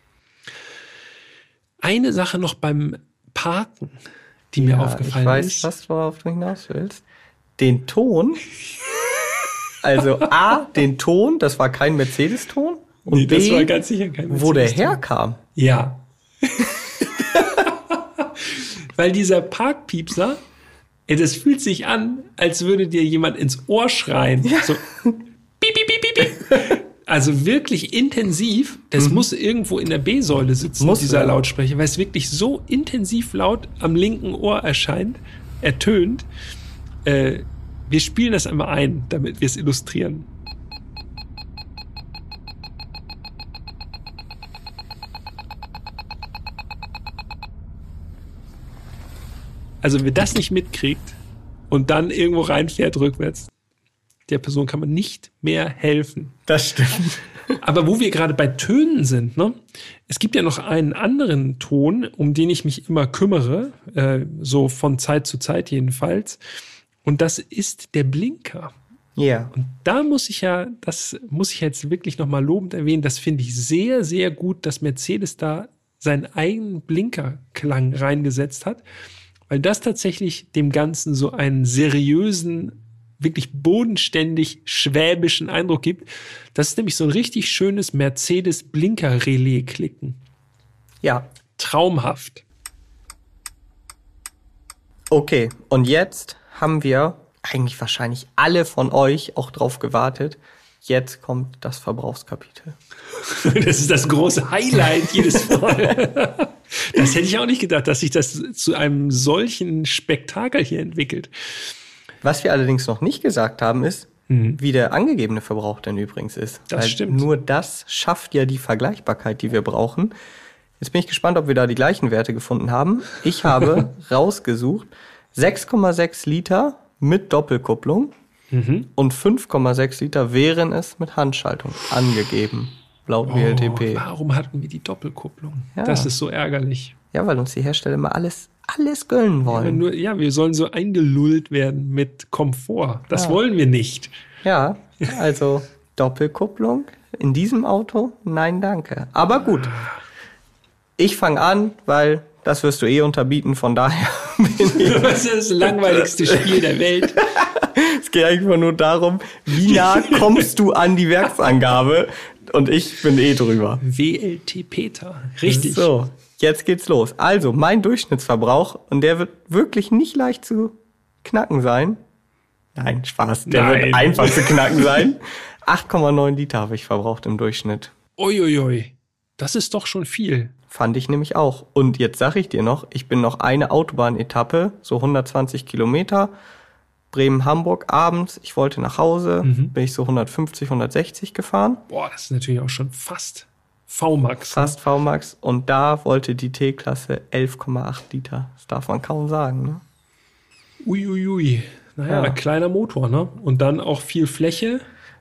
Eine Sache noch beim Parken, die ja, mir aufgefallen ich weiß, ist. Was, worauf du hinaus willst. Den Ton, also A, den Ton, das war kein Mercedes-Ton. Und nee, B, das war ganz sicher kein Mercedes-Ton. Wo der herkam. Ja. Weil dieser Parkpiepser, ey, das fühlt sich an, als würde dir jemand ins Ohr schreien. Ja. So, piep, piep, piep, piep. Also wirklich intensiv. Das mhm. muss irgendwo in der B-Säule sitzen, muss, dieser ja. Lautsprecher, weil es wirklich so intensiv laut am linken Ohr erscheint, ertönt. Äh, wir spielen das einmal ein, damit wir es illustrieren. Also wer das nicht mitkriegt und dann irgendwo reinfährt rückwärts, der Person kann man nicht mehr helfen. Das stimmt. Aber wo wir gerade bei Tönen sind, ne? Es gibt ja noch einen anderen Ton, um den ich mich immer kümmere, äh, so von Zeit zu Zeit jedenfalls. Und das ist der Blinker. Ja. Yeah. Und da muss ich ja, das muss ich jetzt wirklich nochmal lobend erwähnen, das finde ich sehr, sehr gut, dass Mercedes da seinen eigenen Blinkerklang reingesetzt hat, weil das tatsächlich dem Ganzen so einen seriösen, wirklich bodenständig schwäbischen Eindruck gibt. Das ist nämlich so ein richtig schönes Mercedes-Blinker-Relais-Klicken. Ja. Traumhaft. Okay, und jetzt haben wir eigentlich wahrscheinlich alle von euch auch drauf gewartet. Jetzt kommt das Verbrauchskapitel. Das ist das große Highlight jedes Mal. Das hätte ich auch nicht gedacht, dass sich das zu einem solchen Spektakel hier entwickelt. Was wir allerdings noch nicht gesagt haben, ist, mhm. wie der angegebene Verbrauch denn übrigens ist. Das Weil stimmt. Nur das schafft ja die Vergleichbarkeit, die wir brauchen. Jetzt bin ich gespannt, ob wir da die gleichen Werte gefunden haben. Ich habe rausgesucht sechs Komma sechs Liter mit Doppelkupplung mhm. und fünf Komma sechs Liter wären es mit Handschaltung angegeben, laut oh, W L T P. Warum hatten wir die Doppelkupplung? Ja. Das ist so ärgerlich. Ja, weil uns die Hersteller immer alles alles gönnen wollen. Ja, nur, ja, wir sollen so eingelullt werden mit Komfort. Das ja. wollen wir nicht. Ja, also Doppelkupplung in diesem Auto? Nein, danke. Aber gut, ich fange an, weil das wirst du eh unterbieten, von daher bin ich... Das ist das langweiligste Spiel der Welt. Es geht einfach nur darum, wie nah kommst du an die Werksangabe? Und ich bin eh drüber. W L T Peter, richtig. So. Jetzt geht's los. Also, mein Durchschnittsverbrauch, und der wird wirklich nicht leicht zu knacken sein. Nein, Spaß. Der Nein. wird einfach zu knacken sein. acht Komma neun Liter habe ich verbraucht im Durchschnitt. Uiuiui, das ist doch schon viel. Fand ich nämlich auch. Und jetzt sage ich dir noch, ich bin noch eine Autobahnetappe, so hundertzwanzig Kilometer, Bremen-Hamburg abends. Ich wollte nach Hause, mhm. bin ich so hundertfünfzig, hundertsechzig gefahren. Boah, das ist natürlich auch schon fast V-Max. Fast V-Max. Und da wollte die T-Klasse elf Komma acht Liter. Das darf man kaum sagen, ne? Uiuiui. Naja, ja. Kleiner Motor, ne? Und dann auch viel Fläche.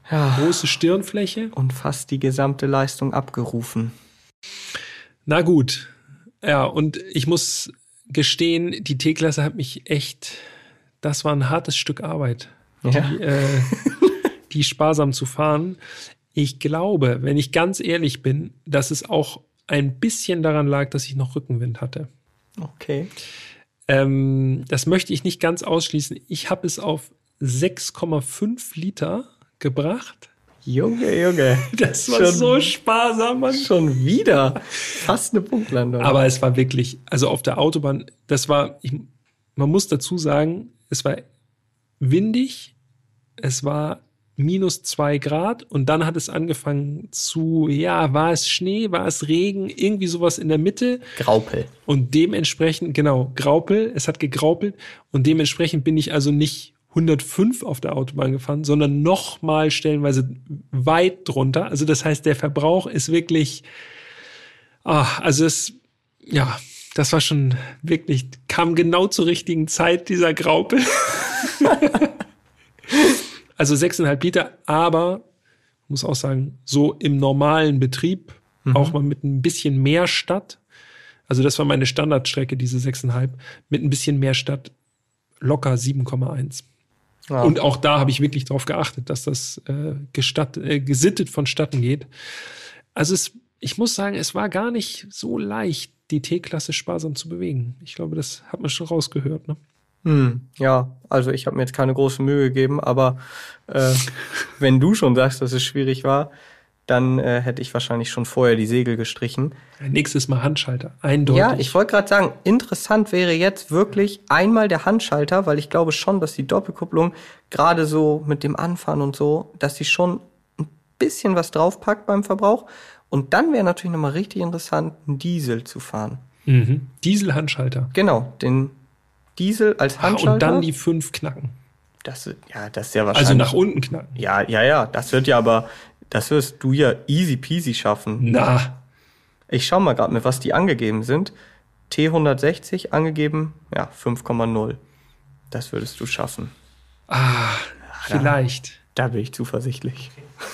Ja. Große Stirnfläche. Und fast die gesamte Leistung abgerufen. Na gut. Ja, und ich muss gestehen, die T-Klasse hat mich echt, das war ein hartes Stück Arbeit, Ja. die, äh, die sparsam zu fahren. Ich glaube, wenn ich ganz ehrlich bin, dass es auch ein bisschen daran lag, dass ich noch Rückenwind hatte. Okay. Ähm, das möchte ich nicht ganz ausschließen. Ich habe es auf sechs Komma fünf Liter gebracht. Junge, Junge. Das war Schon- so sparsam, Mann. Schon wieder. Fast eine Punktlandung. Aber es war wirklich, also auf der Autobahn, das war, ich, man muss dazu sagen, es war windig, es war minus zwei Grad und dann hat es angefangen zu, ja, war es Schnee, war es Regen, irgendwie sowas in der Mitte. Graupel. Und dementsprechend, genau, Graupel, es hat gegraupelt und dementsprechend bin ich also nicht hundertfünf auf der Autobahn gefahren, sondern noch mal stellenweise weit drunter. Also das heißt, der Verbrauch ist wirklich, ah, also es, ja, das war schon wirklich, kam genau zur richtigen Zeit, dieser Graupel. Also sechseinhalb Liter, aber, muss auch sagen, so im normalen Betrieb, mhm. auch mal mit ein bisschen mehr Stadt. Also das war meine Standardstrecke, diese sechseinhalb, mit ein bisschen mehr Stadt, locker sieben Komma eins. Ja. Und auch da habe ich wirklich darauf geachtet, dass das äh, gestatt, äh, gesittet vonstatten geht. Also es, ich muss sagen, es war gar nicht so leicht, die T-Klasse sparsam zu bewegen. Ich glaube, das hat man schon rausgehört, ne? Hm, ja, also ich habe mir jetzt keine große Mühe gegeben, aber äh, wenn du schon sagst, dass es schwierig war, dann äh, hätte ich wahrscheinlich schon vorher die Segel gestrichen. Nächstes Mal Handschalter, eindeutig. Ja, ich wollte gerade sagen, interessant wäre jetzt wirklich einmal der Handschalter, weil ich glaube schon, dass die Doppelkupplung gerade so mit dem Anfahren und so, dass sie schon ein bisschen was draufpackt beim Verbrauch. Und dann wäre natürlich nochmal richtig interessant, einen Diesel zu fahren. Mhm. Diesel-Handschalter. Genau, den Diesel als Handschalter. Ah, und dann die fünf knacken. Das, ja, das ist ja wahrscheinlich. Also nach unten knacken. Ja, ja, ja, das wird ja aber, das wirst du ja easy peasy schaffen. Na. Ich schau mal gerade, mit was die angegeben sind. T hundertsechzig angegeben, ja, fünf Komma null. Das würdest du schaffen. Ah, ja, vielleicht. Da, da bin ich zuversichtlich.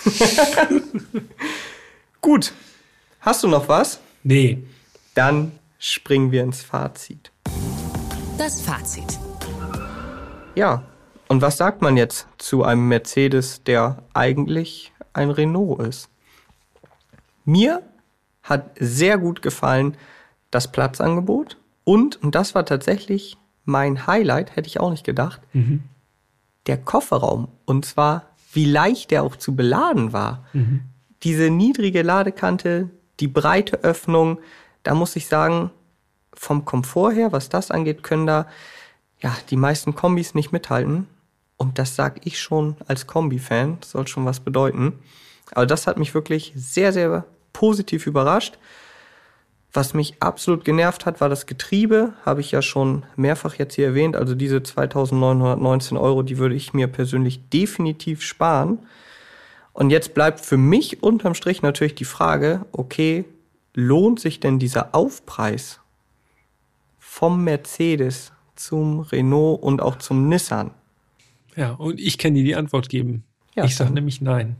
Gut. Hast du noch was? Nee. Dann springen wir ins Fazit. Das Fazit. Ja, und was sagt man jetzt zu einem Mercedes, der eigentlich ein Renault ist? Mir hat sehr gut gefallen das Platzangebot und, und das war tatsächlich mein Highlight, hätte ich auch nicht gedacht, mhm. der Kofferraum. Und zwar, wie leicht der auch zu beladen war. Mhm. Diese niedrige Ladekante, die breite Öffnung, da muss ich sagen, vom Komfort her, was das angeht, können da ja die meisten Kombis nicht mithalten. Und das sag ich schon als Kombi-Fan, das soll schon was bedeuten. Aber das hat mich wirklich sehr, sehr positiv überrascht. Was mich absolut genervt hat, war das Getriebe. Habe ich ja schon mehrfach jetzt hier erwähnt. Also diese zweitausendneunhundertneunzehn Euro, die würde ich mir persönlich definitiv sparen. Und jetzt bleibt für mich unterm Strich natürlich die Frage, okay, lohnt sich denn dieser Aufpreis vom Mercedes zum Renault und auch zum Nissan? Ja, und ich kann dir die Antwort geben. Ja, ich sage dann. nämlich nein.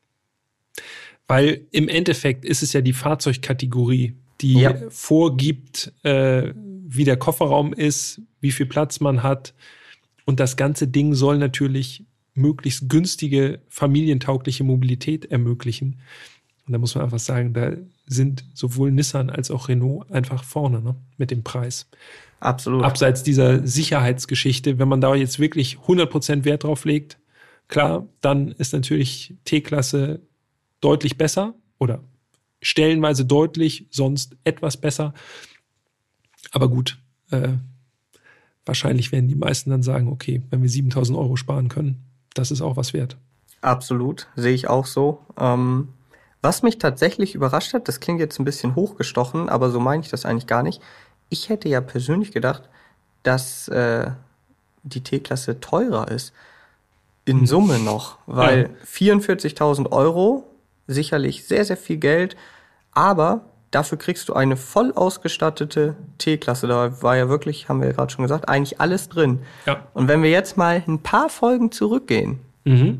Weil im Endeffekt ist es ja die Fahrzeugkategorie, die Ja. vorgibt, äh, wie der Kofferraum ist, wie viel Platz man hat. Und das ganze Ding soll natürlich möglichst günstige, familientaugliche Mobilität ermöglichen. Und da muss man einfach sagen, da sind sowohl Nissan als auch Renault einfach vorne, ne, mit dem Preis. Absolut. Abseits dieser Sicherheitsgeschichte, wenn man da jetzt wirklich hundert Prozent Wert drauf legt, klar, dann ist natürlich T-Klasse deutlich besser oder stellenweise deutlich, sonst etwas besser. Aber gut, äh, wahrscheinlich werden die meisten dann sagen, okay, wenn wir siebentausend Euro sparen können, das ist auch was wert. Absolut, sehe ich auch so. Ähm, was mich tatsächlich überrascht hat, das klingt jetzt ein bisschen hochgestochen, aber so meine ich das eigentlich gar nicht. Ich hätte ja persönlich gedacht, dass äh, die T-Klasse teurer ist. In Hm. Summe noch, weil Ja. vierundvierzigtausend Euro, sicherlich sehr, sehr viel Geld, aber dafür kriegst du eine voll ausgestattete T-Klasse. Da war ja wirklich, haben wir ja gerade schon gesagt, eigentlich alles drin. Ja. Und wenn wir jetzt mal ein paar Folgen zurückgehen, Mhm.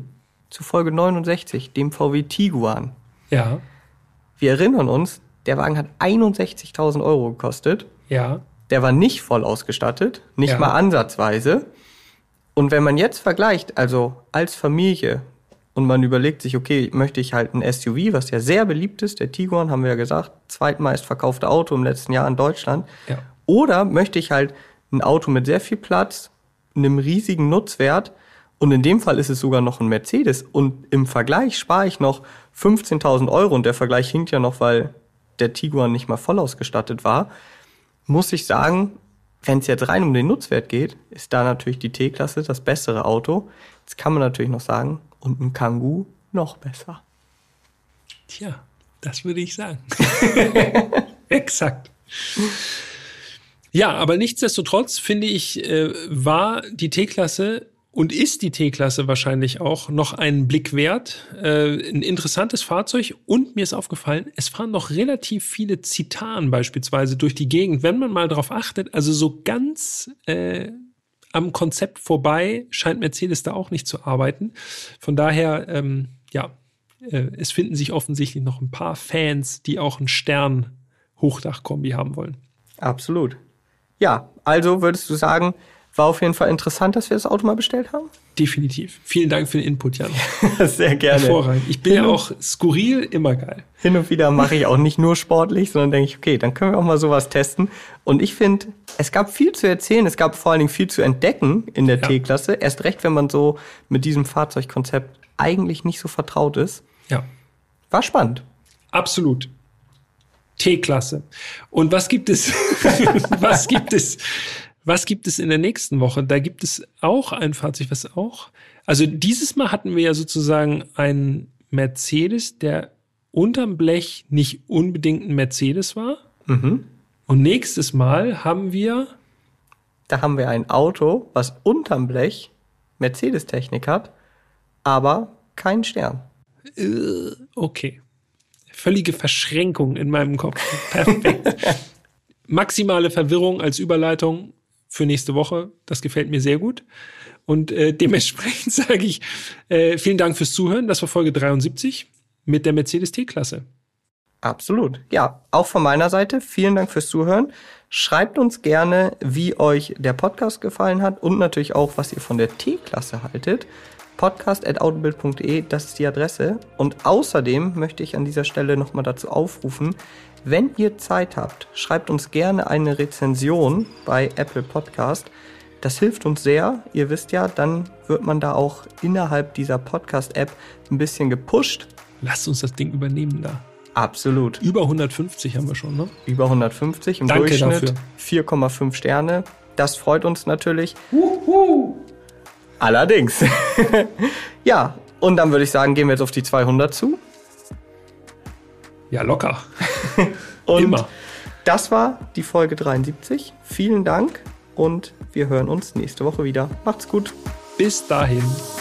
zu Folge neunundsechzig, dem V W Tiguan. Ja. Wir erinnern uns, der Wagen hat einundsechzigtausend Euro gekostet. Ja. Der war nicht voll ausgestattet, nicht Ja. mal ansatzweise. Und wenn man jetzt vergleicht, also als Familie, und man überlegt sich, okay, möchte ich halt ein S U V, was ja sehr beliebt ist, der Tiguan, haben wir ja gesagt, zweitmeist verkaufte Auto im letzten Jahr in Deutschland. Ja. Oder möchte ich halt ein Auto mit sehr viel Platz, einem riesigen Nutzwert, und in dem Fall ist es sogar noch ein Mercedes. Und im Vergleich spare ich noch fünfzehntausend Euro, und der Vergleich hinkt ja noch, weil der Tiguan nicht mal voll ausgestattet war. Muss ich sagen, wenn es jetzt rein um den Nutzwert geht, ist da natürlich die T-Klasse das bessere Auto. Jetzt kann man natürlich noch sagen, und ein Kangoo noch besser. Tja, das würde ich sagen. Exakt. Ja, aber nichtsdestotrotz finde ich, äh, war die T-Klasse und ist die T-Klasse wahrscheinlich auch noch einen Blick wert. Äh, ein interessantes Fahrzeug, und mir ist aufgefallen, es fahren noch relativ viele Citan beispielsweise durch die Gegend, wenn man mal drauf achtet. Also so ganz äh, am Konzept vorbei scheint Mercedes da auch nicht zu arbeiten. Von daher, ähm, ja, äh, es finden sich offensichtlich noch ein paar Fans, die auch einen Stern-Hochdach-Kombi haben wollen. Absolut. Ja, also würdest du sagen, war auf jeden Fall interessant, dass wir das Auto mal bestellt haben? Definitiv. Vielen Dank für den Input, Jan. Sehr gerne. Hervorragend. Ich bin ja auch skurril, immer geil. Hin und wieder mache ich auch nicht nur sportlich, sondern denke ich, okay, dann können wir auch mal sowas testen. Und ich finde, es gab viel zu erzählen, es gab vor allen Dingen viel zu entdecken in der Ja. T-Klasse. Erst recht, wenn man so mit diesem Fahrzeugkonzept eigentlich nicht so vertraut ist. Ja, War spannend. absolut. T-Klasse. Und was gibt es? was gibt es? Was gibt es in der nächsten Woche? Da gibt es auch ein Fahrzeug, was auch. Also dieses Mal hatten wir ja sozusagen einen Mercedes, der unterm Blech nicht unbedingt ein Mercedes war. Mhm. Und nächstes Mal haben wir. Da haben wir ein Auto, was unterm Blech Mercedes-Technik hat, aber keinen Stern. Äh, okay. Völlige Verschränkung in meinem Kopf. Perfekt. Maximale Verwirrung als Überleitung für nächste Woche. Das gefällt mir sehr gut. Und äh, dementsprechend sage ich äh, vielen Dank fürs Zuhören. Das war Folge dreiundsiebzig mit der Mercedes T-Klasse. Absolut. Ja, auch von meiner Seite vielen Dank fürs Zuhören. Schreibt uns gerne, wie euch der Podcast gefallen hat und natürlich auch, was ihr von der T-Klasse haltet. podcast at autobild punkt de, das ist die Adresse. Und außerdem möchte ich an dieser Stelle nochmal dazu aufrufen, wenn ihr Zeit habt, schreibt uns gerne eine Rezension bei Apple Podcast. Das hilft uns sehr. Ihr wisst ja, dann wird man da auch innerhalb dieser Podcast-App ein bisschen gepusht. Lasst uns das Ding übernehmen da. Absolut. Über hundertfünfzig haben wir schon, ne? Über hundertfünfzig, im Danke Durchschnitt dafür. vier Komma fünf Sterne. Das freut uns natürlich. Uhu. Allerdings. Ja, und dann würde ich sagen, gehen wir jetzt auf die zweihundert zu. Ja, locker. Und Immer. das war die Folge dreiundsiebzig. Vielen Dank und wir hören uns nächste Woche wieder. Macht's gut. Bis dahin.